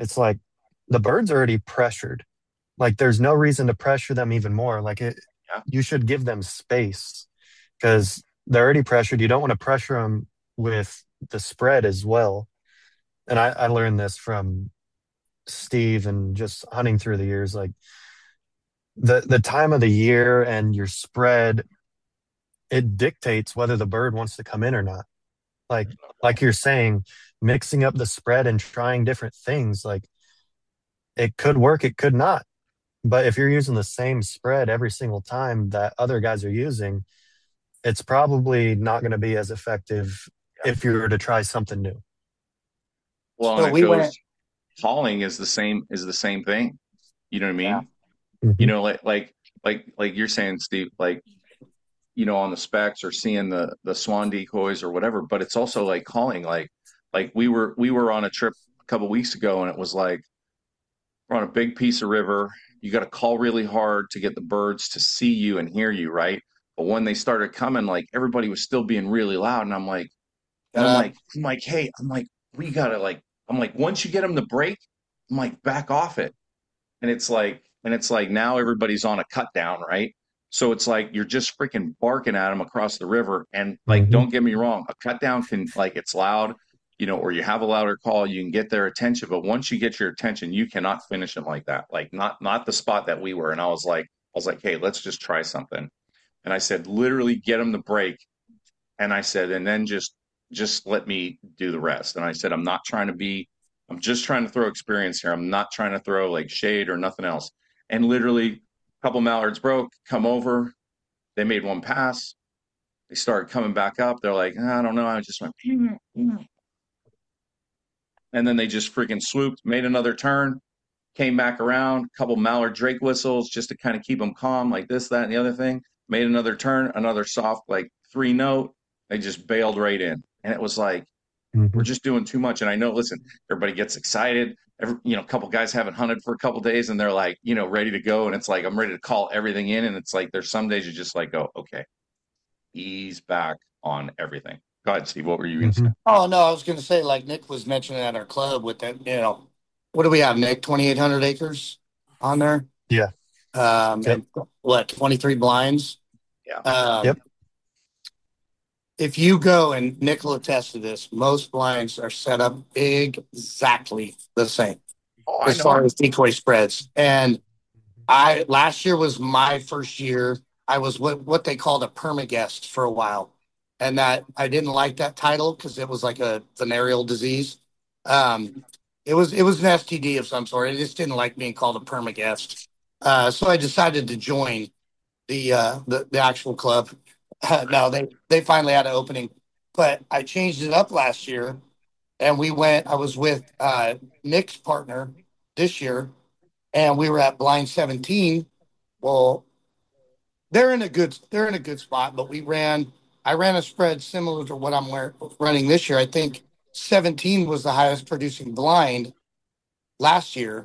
it's like the bird's already pressured. Like there's no reason to pressure them even more. Like it, Yeah. you should give them space because they're already pressured. You don't want to pressure them with the spread as well. And I, I learned this from Steve and just hunting through the years. Like the the time of the year and your spread, it dictates whether the bird wants to come in or not. Like like you're saying, mixing up the spread and trying different things, like it could work, it could not. But if you're using the same spread every single time that other guys are using, it's probably not going to be as effective if you were to try something new. Well, So and it we went, goes, calling is the same is the same thing. You know what I yeah. mean? You Mhm. know, like like like like you're saying, Steve, like, you know, on the specs or seeing the the swan decoys or whatever, but it's also like calling, like like we were we were on a trip a couple weeks ago, and it was like we're on a big piece of river. You got to call really hard to get the birds to see you and hear you, right? But when they started coming, like everybody was still being really loud, and I'm like, and I'm uh, like, I'm like, hey, I'm like, we gotta like, I'm like, once you get them to break, I'm like, back off it. And it's like, and it's like now everybody's on a cut down, right? So it's like you're just freaking barking at them across the river. And like, Mhm. don't get me wrong, a cut down can, like, it's loud, you know, or you have a louder call, you can get their attention. But once you get your attention, you cannot finish them like that. Like, not not the spot that we were. And I was like, I was like, hey, let's just try something. And I said, literally get them to break. And I said, and then just just let me do the rest. And I said, I'm not trying to be, I'm just trying to throw experience here. I'm not trying to throw like shade or nothing else. And literally, a couple mallards broke, come over, they made one pass, they started coming back up. They're like, I don't know. I just went, and then they just freaking swooped, made another turn, came back around, a couple mallard drake whistles just to kind of keep them calm, like this, that, and the other thing. Made another turn, another soft, like three note. They just bailed right in. And it was like, we're Mhm. just doing too much. And I know, listen, everybody gets excited. Every, you know, a couple guys haven't hunted for a couple days and they're like, you know, ready to go. And it's like, I'm ready to call everything in. And it's like, there's some days you just like, go, okay, ease back on everything. Go ahead, Steve. What were you going to say? Mhm. oh no, I was going to say, like Nick was mentioning at our club with that, you know, what do we have, Nick? twenty-eight hundred acres on there. Yeah. Um, Yep. and what, twenty-three blinds? Yeah. Um, Yep. if you go, and Nick will attest to this, most blinds are set up exactly the same Oh, I as far know. as decoy spreads. And I last year was my first year. I was what what they called a permaguest for a while, and that I didn't like that title because it was like a venereal disease. Um, it was it was an S T D of some sort. I just didn't like being called a permaguest. Uh, so I decided to join the uh, the, the actual club. no, they they finally had an opening, but I changed it up last year, and we went. I was with uh, Nick's partner this year, and we were at blind seventeen. Well, they're in a good they're in a good spot, but we ran I ran a spread similar to what I'm running this year. I think seventeen was the highest producing blind last year.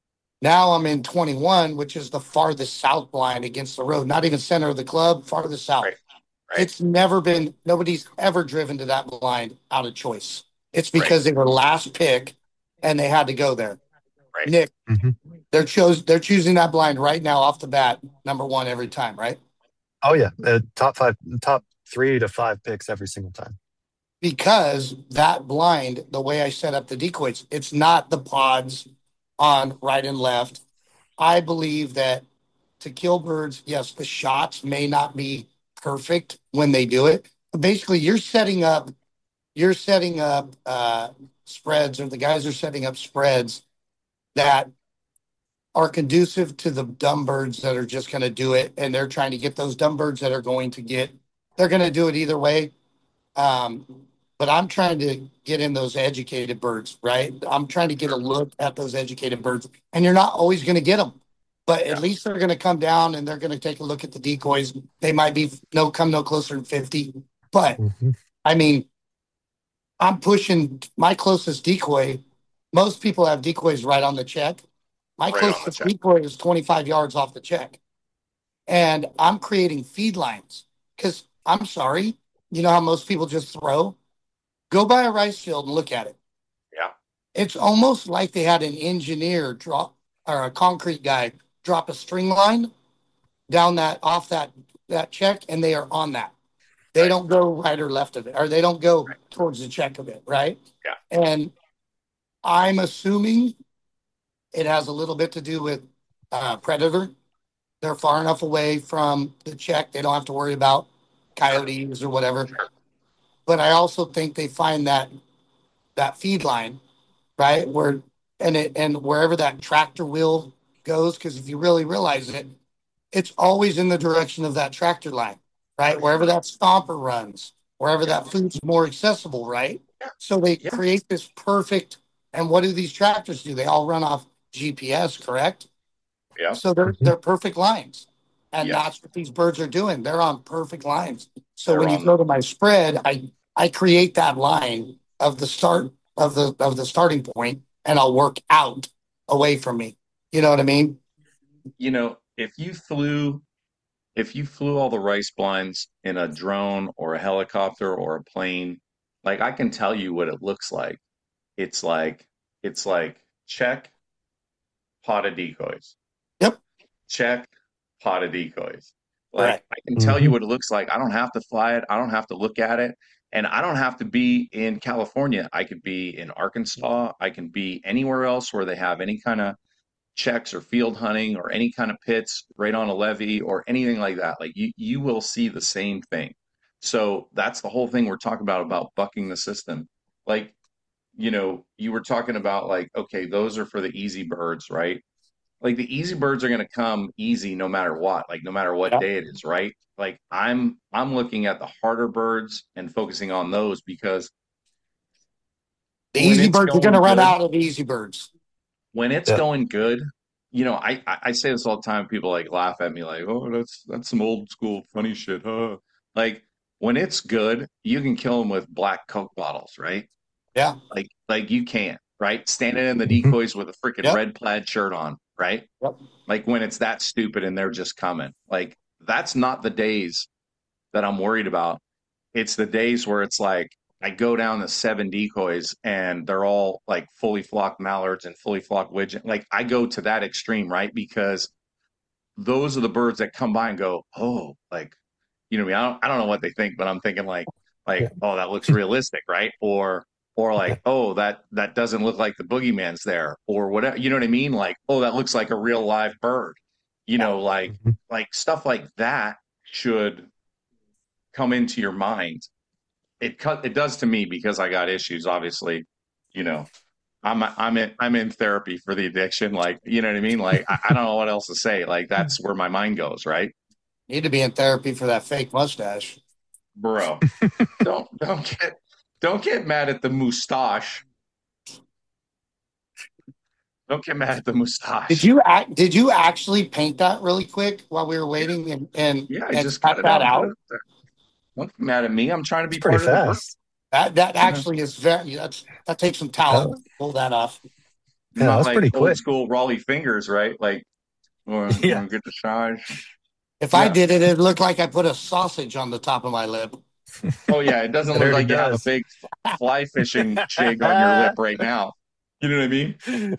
Now I'm in twenty-one, which is the farthest south blind against the road, not even center of the club, farthest south. Right. Right. It's never been, nobody's ever driven to that blind out of choice. It's Right. because they were last pick and they had to go there. Right. Nick, Mhm. they're chose they're choosing that blind right now off the bat, number one every time, right? Oh yeah. Uh, top five, top three to five picks every single time. Because that blind, the way I set up the decoys, it's not the pods on right and left. I believe that to kill birds, yes, the shots may not be perfect when they do it. But basically, you're setting up, you're setting up uh, spreads, or the guys are setting up spreads that are conducive to the dumb birds that are just going to do it, and they're trying to get those dumb birds that are going to get. They're going to do it either way. Um, but I'm trying to get in those educated birds, right? I'm trying to get a look at those educated birds, and you're not always going to get them, but Yeah. at least they're going to come down and they're going to take a look at the decoys. They might be no come no closer than fifty, but Mhm. I mean, I'm pushing my closest decoy. Most people have decoys right on the check. My Right on the closest check. decoy is twenty-five yards off the check, and I'm creating feed lines because I'm sorry, you know how most people just throw. Go by a rice field and look at it. Yeah. it's almost like they had an engineer drop or a concrete guy drop a string line down that off that that check, and they are on that. They Right. don't go right or left of it, or they don't go towards the check of it, right? Yeah. And I'm assuming it has a little bit to do with uh, predator. They're far enough away from the check; they don't have to worry about coyotes or whatever. But I also think they find that that feed line, right, where and it and wherever that tractor wheel goes, because if you really realize it, it's always in the direction of that tractor line, right? Wherever that stomper runs, wherever that food's more accessible, right? So they Yeah. create this perfect. And what do these tractors do? They all run off G P S, correct? Yeah. So they're Mhm. they're perfect lines. And Yes. that's what these birds are doing. They're on perfect lines. So They're when you on go to my spread, I I create that line of the start of the of the starting point, and I'll work out away from me. You know what I mean? You know, if you flew if you flew all the rice blinds in a drone or a helicopter or a plane, like I can tell you what it looks like. It's like it's like check pot of decoys. Yep. Check pot of decoys. Like Correct. I can tell you Mhm. what it looks like. I don't have to fly it. I don't have to look at it. And I don't have to be in California. I could be in Arkansas. I can be anywhere else where they have any kind of checks or field hunting or any kind of pits right on a levee or anything like that. Like you, you will see the same thing. So that's the whole thing we're talking about about bucking the system. Like, you know, you were talking about like, okay, those are for the easy birds, right? Like the easy birds are going to come easy no matter what, like no matter what Yep. day it is, right? Like I'm I'm looking at the harder birds and focusing on those because The when easy it's birds are going to going run good, out of easy birds. when it's Yeah. going good, you know, I I I say this all the time. People like laugh at me like, "Oh, that's that's some old school funny shit." Huh? Like when it's good, you can kill them with black Coke bottles, right? Yeah. Like like you can't, right? Standing in the Mhm. decoys with a freaking Yep. red plaid shirt on, right? Yep. Like when it's that stupid and they're just coming. Like that's not the days that I'm worried about. It's the days where it's like I go down the seven decoys and they're all like fully flocked mallards and fully flocked widgeon. Like I go to that extreme, right? Because those are the birds that come by and go, oh, like, you know, what I, mean? I don't, I don't know what they think, but I'm thinking like, Yeah. like, oh, that looks realistic, right? Or, or Yeah. like, oh, that that doesn't look like the boogeyman's there, or whatever. You know what I mean? Like, oh, that looks like a real live bird. You Yeah. know, like, Mhm. like stuff like that should come into your mind. It cut it does to me because I got issues. Obviously, you know, I'm I'm in I'm in therapy for the addiction. Like, you know what I mean? Like, I, I don't know what else to say. Like, that's where my mind goes, right, Need to be in therapy for that fake mustache. bro? Don't don't get don't get mad at the mustache. Don't get mad at the Did mustache. you act? Did you actually paint that really quick while we were waiting and and Yeah, I and just cut cut it that out and put it out? up there. Don't get mad at me. I'm trying to It's be pretty part of the group. fast. That that You know, actually is very. That's that takes some Uh, talent to pull that off. yeah, not that's like pretty old quick. school Raleigh fingers, right? Like, want Yeah. to get the size. If I Yeah. did it, it looked like I put a sausage on the top of my lip. Oh yeah, it doesn't It look already like you have a does. big fly fishing jig on your lip right now. You know what I mean?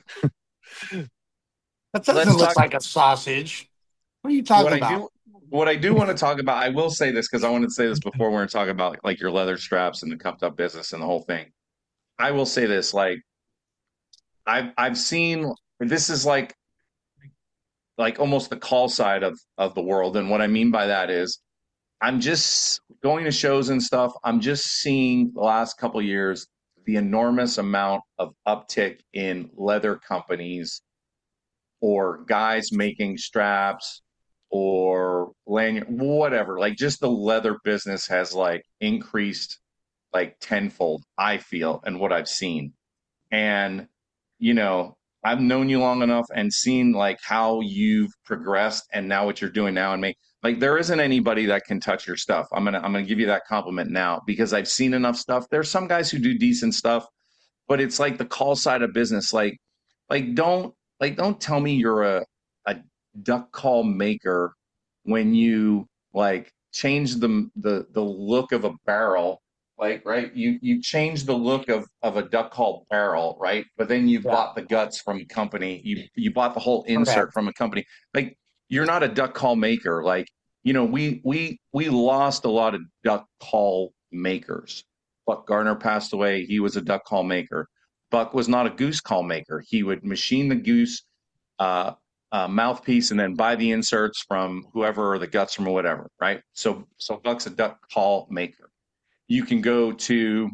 That Let's doesn't look talk. like a sausage. What are you What talking I about? do, what I do want to talk about. I will say this because I wanted to say this before. We're talking about like your leather straps and the cupped up business and the whole thing. I will say this: like I've I've seen this is like like almost the call side of of the world, and what I mean by that is I'm just going to shows and stuff. I'm just seeing the last couple years the enormous amount of uptick in leather companies or guys making straps or lanyard, whatever. Like just the leather business has like increased like tenfold, I feel, and what I've seen. And, you know, I've known you long enough and seen like how you've progressed and now what you're doing now and me. Like there isn't anybody that can touch your stuff. I'm gonna I'm gonna give you that compliment now because I've seen enough stuff. There's some guys who do decent stuff, but it's like the call side of business. Like like don't like don't tell me you're a a duck call maker when you like change the the the look of a barrel Like, right, you you change the look of of a duck call barrel, right? But then you Yeah, bought the guts from a company. You you bought the whole insert correct. from a company. Like, you're not a duck call maker. Like, you know, we we we lost a lot of duck call makers. Buck Gardner passed away. He was a duck call maker. Buck was not a goose call maker. He would machine the goose uh, uh, mouthpiece and then buy the inserts from whoever or the guts from whatever, right? So so Buck's a duck call maker. You can go to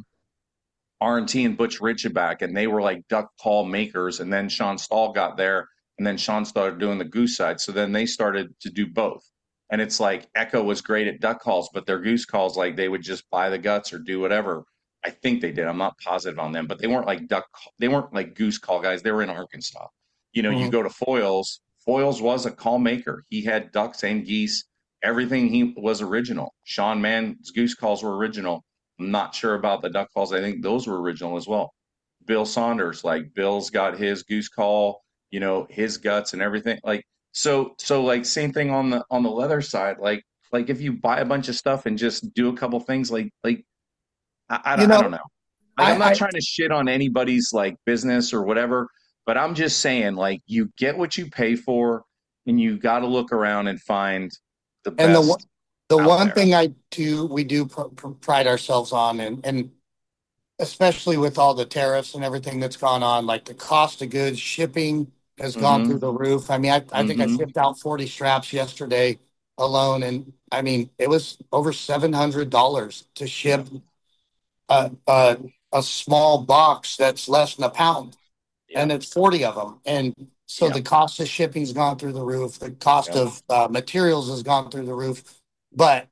R and T and Butch Ridgeback, and they were like duck call makers. And then Sean Stahl got there, and then Sean started doing the goose side. So then they started to do both. And it's like Echo was great at duck calls, but their goose calls, like they would just buy the guts or do whatever. I think they did. I'm not positive on them, but they weren't like duck. They weren't like goose call guys. They were in Arkansas. You know, you Mhm. go to Foils. Foils was a call maker. He had ducks and geese. Everything he was original. Sean Mann's goose calls were original. I'm not sure about the duck calls. I think those were original as well. Bill Saunders, like Bill's got his goose call, you know, his guts and everything. Like so, so like same thing on the on the leather side. Like like if you buy a bunch of stuff and just do a couple things, like like I I, You don't- I don't know, know. Like I'm I, not I trying to shit on anybody's like business or whatever, but I'm just saying like you get what you pay for, and you got to look around and find the and the one best the out one there. thing I do we do pr- pr- pride ourselves on, and and especially with all the tariffs and everything that's gone on, like the cost of goods, shipping has gone through Mm-hmm. the roof. I mean, I, I think I Mm-hmm. shipped out forty straps yesterday alone. And I mean, it was over seven hundred dollars to Yeah. ship a, a, a small box that's less than a pound. Yeah. And it's forty of them. And so Yeah. the cost of shipping's gone through the roof. The cost Yeah. of uh, materials has gone through the roof. But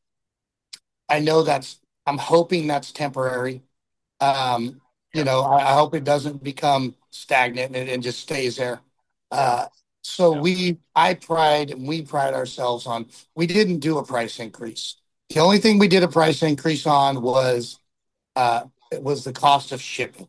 I know that's, I'm hoping that's temporary. Um, you Yeah. know, I, I hope it doesn't become stagnant and, and just stays there. Uh, so Yeah. we, I pride and we pride ourselves on, we didn't do a price increase. The only thing we did a price increase on was, uh, it was the cost of shipping.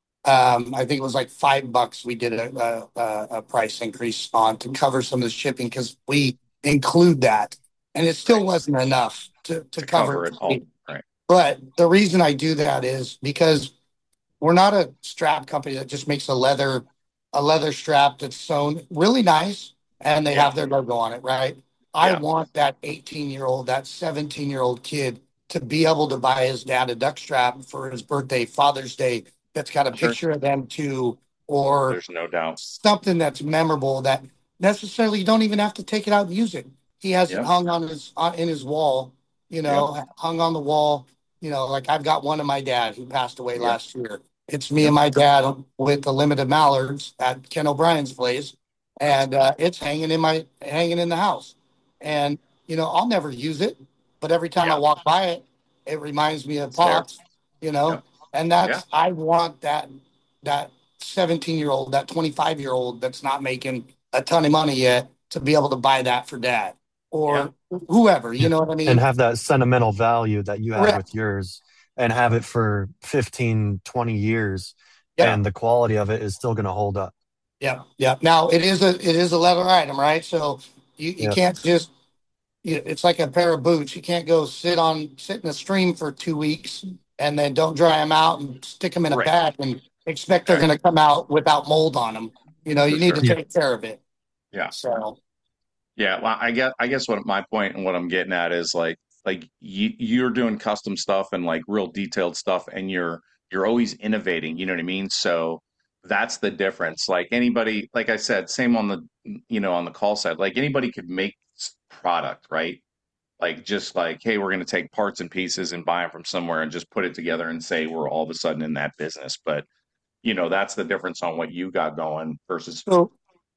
Um, I think it was like five bucks. We did a, a, a price increase on to cover some of the shipping because we include that, and it still Right. wasn't enough to to To cover cover it all. Right. but the reason I do that is because we're not a strap company that just makes a leather a leather strap that's sewn really nice and they Yeah. have their logo on it, right? I Yeah. want that eighteen year old, that seventeen year old kid to be able to buy his dad a duck strap for his birthday, Father's Day, that's got a Sure. picture of them too, or There's no doubt. something that's memorable that necessarily you don't even have to take it out and use it. He has it Yeah. hung on his uh, in his wall, you Yeah. know, hung on the wall. You know, like I've got one of my dad who passed away Yeah. last year. It's me Yeah. and my dad with the limited mallards at Ken O'Brien's place, and uh, it's hanging in my hanging in the house. And you know, I'll never use it, but every time I Yeah. walk by it, it reminds me of It's there. Pops. You Yeah. know, and Yeah. that's I want that that seventeen year old, that twenty-five year old that's not making a ton of money yet to be able to buy that for dad Yeah. or whoever, you Yeah. know what I And mean? have that sentimental value that you have with Correct. yours and have it for fifteen, twenty years Yeah. and the quality of it is still going to hold up. Yeah. Yeah. Now it is a it is a leather item, right? So you, you Yeah. can't just you, it's like a pair of boots. You can't go sit on sit in a stream for two weeks and then don't dry them out and stick them in a Right. bag and expect they're Right. going to come out without mold on them. You know, For you need to sure. Yeah. take care of it. Yeah. So Yeah. Well, I guess I guess what my point and what I'm getting at is like like you you're doing custom stuff and like real detailed stuff, and you're you're always innovating. You know what I mean? So that's the difference. Like anybody, like I said, same on the you know on the call side. Like anybody could make s- product, right? Like just like, hey, we're going to take parts and pieces and buy them from somewhere and just put it together and say we're all of a sudden in that business. But you know, that's the difference on what you got going versus, so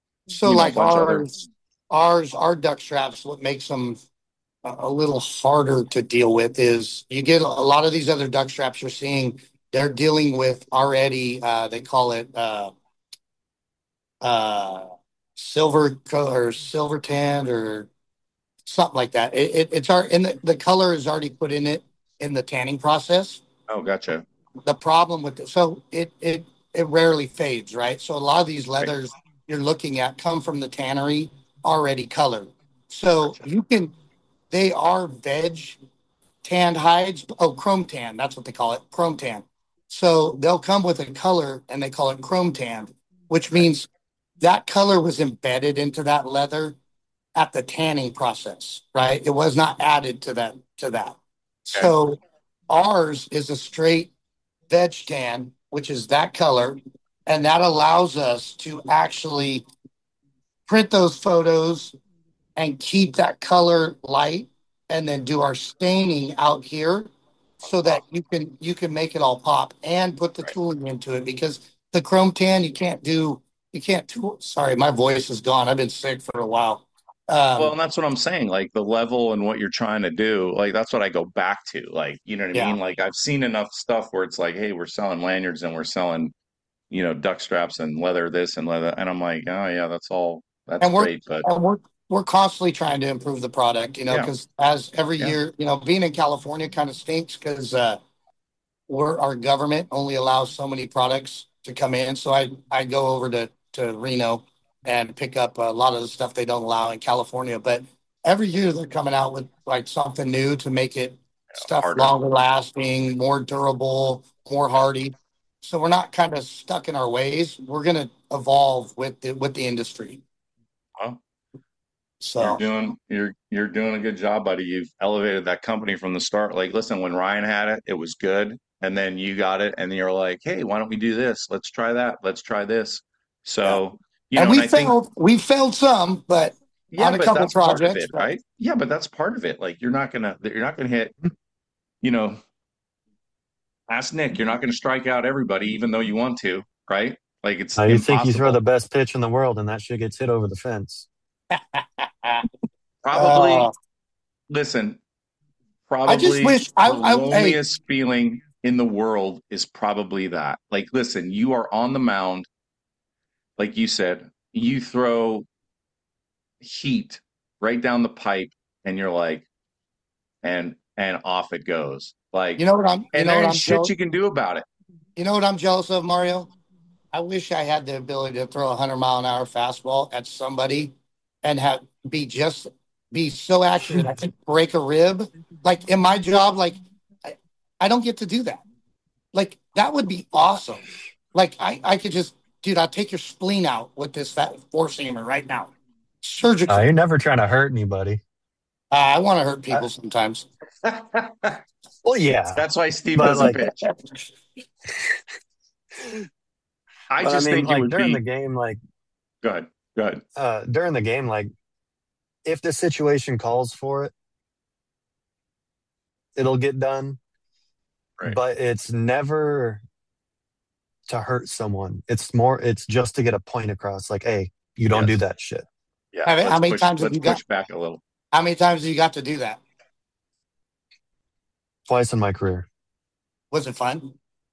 so you know, a like bunch of other. ours ours our duck straps, what makes them a a little harder to deal with is you get a lot of these other duck straps you're seeing, they're dealing with already, uh, they call it uh, uh, silver co- or silver tanned or something like that. It, it, it's our, and the, the color is already put in it in the tanning process. Oh, gotcha. The problem with it, so it, it, it rarely fades, right? So a lot of these Right. leathers you're looking at come from the tannery already colored. So Gotcha. you can, they are veg tanned hides. Oh, chrome tan. That's what they call it. Chrome tan. So they'll come with a color and they call it chrome tan, which means that color was embedded into that leather at the tanning process, right? It was not added to that to that. Okay. So ours is a straight veg tan, which is that color, and that allows us to actually print those photos and keep that color light and then do our staining out here so that you can you can make it all pop and put the Right. tooling into it, because the chrome tan you can't do you can't tool sorry, my voice is gone. I've been sick for a while. Well, Um and that's what I'm saying. Like the level and what you're trying to do, like that's what I go back to. Like, you know what I yeah. mean? Like I've seen enough stuff where it's like, hey, we're selling lanyards and we're selling, you know, duck straps and leather this and leather. And I'm like, oh yeah, that's all that's And we're great. But and we're we're constantly trying to improve the product, you know, yeah, because as every yeah. year, you know, being in California kind of stinks because uh we're our government only allows so many products to come in. So I I go over to to Reno and pick up a lot of the stuff they don't allow in California. But every year they're coming out with like something new to make it stuff Harder. longer lasting, more durable, more hardy. So we're not kind of stuck in our ways. We're gonna evolve with the with the industry. Well, you're So doing you're you're doing a good job, buddy. You've elevated that company from the start. Like, listen, when Ryan had it, it was good, and then you got it, and you're like, hey, why don't we do this? Let's try that. Let's try this. yeah. So, you And know, and we I think, failed. We failed some, but yeah, on a but couple that's part of projects. it, But right? Yeah, but that's part of it. Like, you're not gonna you're not gonna hit, you know, ask Nick, you're not gonna strike out everybody, even though you want to, right? Like, it's Uh, you think you throw impossible. the best pitch in the world and that shit gets hit over the fence. Probably, uh, listen, I just probably wish I, the I. Hey, loneliest feeling in the world is probably that. Like, listen, you are on the mound, like you said, you throw heat right down the pipe, and you're like, and and off it goes. Like, you know what I'm. You and know there what ain't I'm shit jealous. you can do about it. You know what I'm jealous of, Mario. I wish I had the ability to throw a hundred mile an hour fastball at somebody and have be just be so accurate I could break a rib. Like in my job, like I, I don't get to do that. Like that would be awesome. Like I, I could just, dude, I'll take your spleen out with this fat four seamer right now, Uh, surgically. you're never trying to hurt anybody. Uh, I want to hurt Uh, people sometimes. well, yeah, That's why Steve but doesn't like, pitch. I but I just mean, think it like would during the be game, like good. Good. uh, during the game, like if the situation calls for it, it'll get done. Right. But it's never to hurt someone. It's more, it's just to get a point across. Like, hey, you don't do Yes. that shit. Yeah. How Let's many push. times have Let's you got? push back a little. How many times have you got to do that? Twice in my career. Was it fun?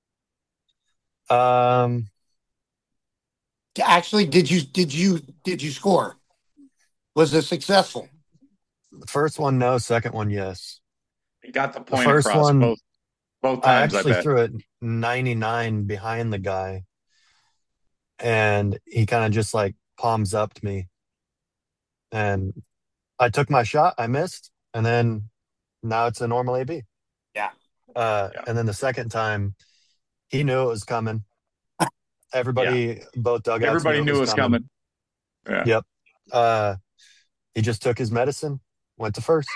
Um, Actually, did you did you did you score? Was it successful? first one, no. Second one, yes. You got the The point first across one, both both I times. I actually bet. threw it ninety-nine behind the guy, and he kind of just like palms up to me. And I took my shot, I missed, and then now it's a normal A B. Yeah. Uh, Yeah. and then the second time, he knew it was coming. Yeah. Everybody, both dugouts Everybody knew it knew was it was coming. coming. Yeah. Yep. Uh, he just took his medicine, went to first.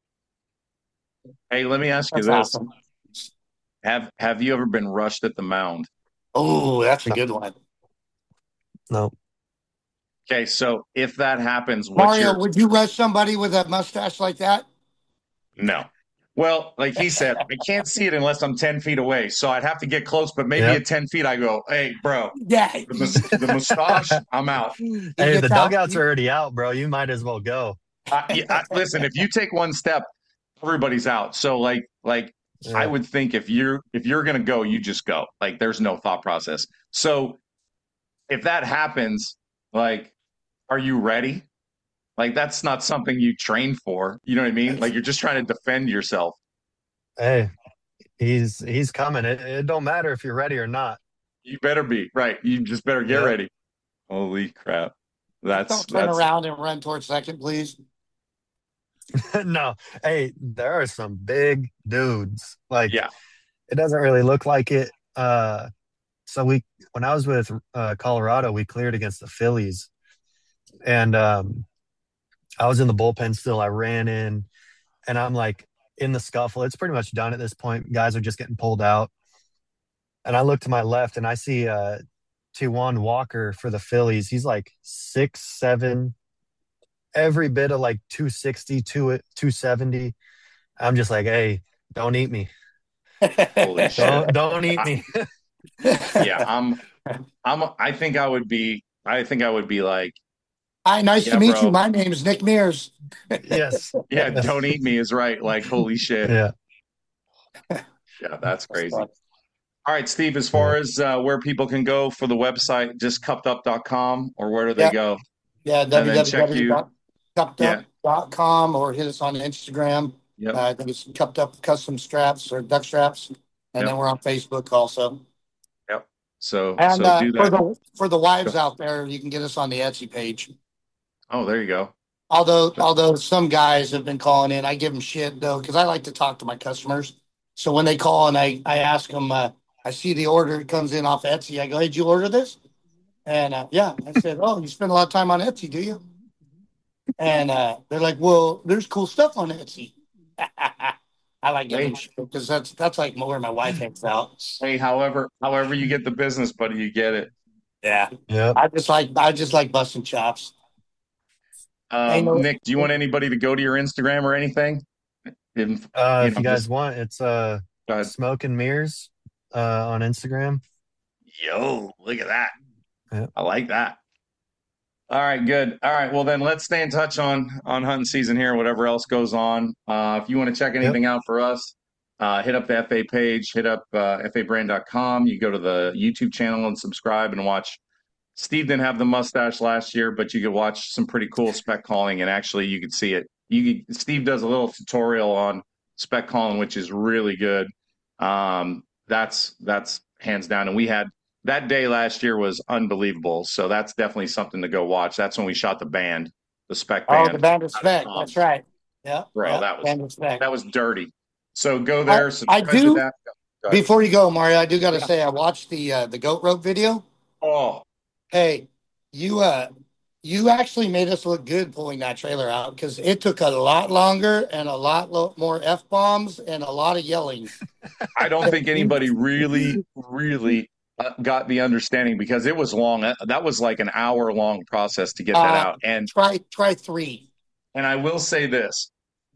Hey, let me ask you That's this: awesome. Have Have you ever been rushed at the mound? Oh, that's a No, good one. no. Okay, so if that happens, what's Mario, your would you rush somebody with a mustache like that? no? Well, like he said, I can't see it unless I'm ten feet away. So I'd have to get close, but maybe Yep. at ten feet, I go, hey, bro, Yeah, the, he, mus- the mustache, I'm out. he Hey, the gets out. dugouts He, are already out, bro. You might as well go. Uh, yeah, I, listen, if you take one step, everybody's out. So like, like I Yeah. would think if you're if you're gonna go, you just go. Like there's no thought process. So if that happens, like, are you ready? Like that's not something you train for. You know what I mean? Like you're just trying to defend yourself. Hey, he's he's coming. It, it don't matter if you're ready or not. You better be right. You just better get Yep. ready. Holy crap. just That's don't turn that's around and run towards second, please. No, hey, there are some big dudes. Like Yeah. it doesn't really look like it. Uh, so we when I was with uh, Colorado, we cleared against the Phillies, and um, I was in the bullpen still. I ran in, and I'm like in the scuffle. It's pretty much done at this point. Guys are just getting pulled out, and I look to my left, and I see uh, Tijuan Walker for the Phillies. He's like six seven, every bit of like two sixty, two two seventy. I'm just like, hey, don't eat me. Holy shit. Don't don't eat I, me. yeah, I'm I'm I think I would be I think I would be like, Hi, nice to yeah, meet you. bro. My name is Nick Mears. Yes. Yeah, Yes. don't eat me is right. Like, holy shit. Yeah. Yeah, that's That's crazy. fun. All right, Steve, as Yeah. far as uh, where people can go for the website, just cupped up dot com, or where do they Yeah, go? yeah, And then check www you. dot cupped Yeah. up dot com or hit us on Instagram. Yep. Uh, I think it's Cupped Up Custom Straps or Duck Straps. And Yep. then we're on Facebook also. Yep. So And so uh, do for that. the for the wives out there, you can get us on the Etsy page. Oh, there you go. Although although some guys have been calling in, I give them shit though because I like to talk to my customers. So when they call and I I ask them, uh, I see the order comes in off Etsy. I go, hey, did you order this? And uh, yeah, I said, oh, you spend a lot of time on Etsy, do you? And uh, they're like, well, there's cool stuff on Etsy. I like giving Hey, them shit because that's that's like where my wife hangs out. hey, however, however you get the business, buddy, you get it. Yeah, Yep. I just like I just like busting chops. Ain't Um, no, Nick, do you want anybody to go to your Instagram or anything? If, Uh, you if know, you guys just want, it's uh go ahead. Smoke and Mirrors uh on Instagram. Yo, look at that. Yep. I like that. All right, good. All right, well then let's stay in touch on on hunting season here, whatever else goes on. Uh, if you want to check Yep. anything out for us, uh, hit up the F A page, hit up uh, F A brand dot com. You go to the YouTube channel and subscribe and watch. Steve didn't have the mustache last year, but you could watch some pretty cool spec calling, and actually you could see it. You could, Steve does a little tutorial on spec calling, which is really good. Um, that's that's hands down, and we had that day last year was unbelievable. So that's definitely something to go watch. That's when we shot the band, the spec oh, the band. band of Out of spec. Tom's. That's right. Yeah, Bro, yeah, that was band of spec. that was dirty. So go I there, I subscribe to do that. Go ahead. before you go, Mario. I do got to Yeah. say I watched the uh, the goat rope video. Oh, Hey, you uh you actually made us look good pulling that trailer out because it took a lot longer and a lot lo- more f bombs and a lot of yelling. I don't think anybody really, really uh, got the understanding because it was long. Uh, That was like an hour long process to get that Uh, out. And try try three and I will say this: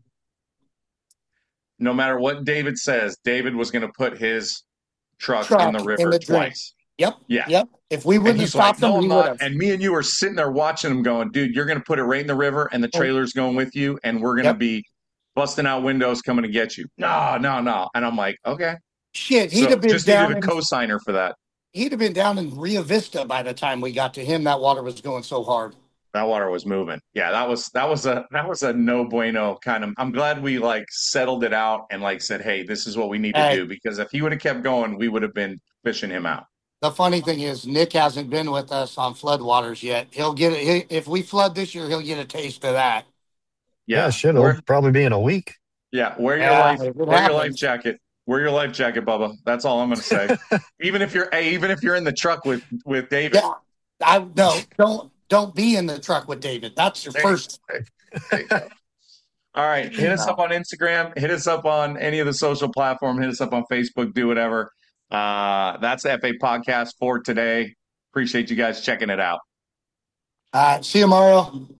no matter what David says, David was going to put his truck in truck the in river the drink. twice. Yep, Yeah. yep. If we And wouldn't have he's like, stopped him, no, he I'm would not. have. And me and you were sitting there watching him going, dude, you're going to put it right in the river and the Oh, trailer's going with you and we're going to yep. be busting out windows coming to get you. No, no, no. And I'm like, okay. Shit, he'd So have been just needed down a in co-signer for that. he'd have been down in Rio Vista by the time we got to him. That water was going so hard. That water was moving. Yeah, that was that was a that was a no bueno kind of. I'm glad we like settled it out and like said, hey, this is what we need to Hey, do because if he would have kept going, we would have been fishing him out. the funny thing is, Nick hasn't been with us on floodwaters yet. He'll get it he, if we flood this year. He'll get a taste of that. Yeah, Yeah, shit, it'll wear probably be in a week. yeah, wear your Yeah, life if it wear your life happens. jacket. Wear your life jacket, Bubba. That's all I'm going to say. Even if you're hey, even if you're in the truck with with David. Yeah, I no, don't don't be in the truck with David. That's your There, first. there, there you go. All right. Hit us up No. on Instagram. Hit us up on any of the social platform. Hit us up on Facebook. Do whatever. Uh, that's the F A podcast for today. Appreciate you guys checking it out. Uh, see you, Mario.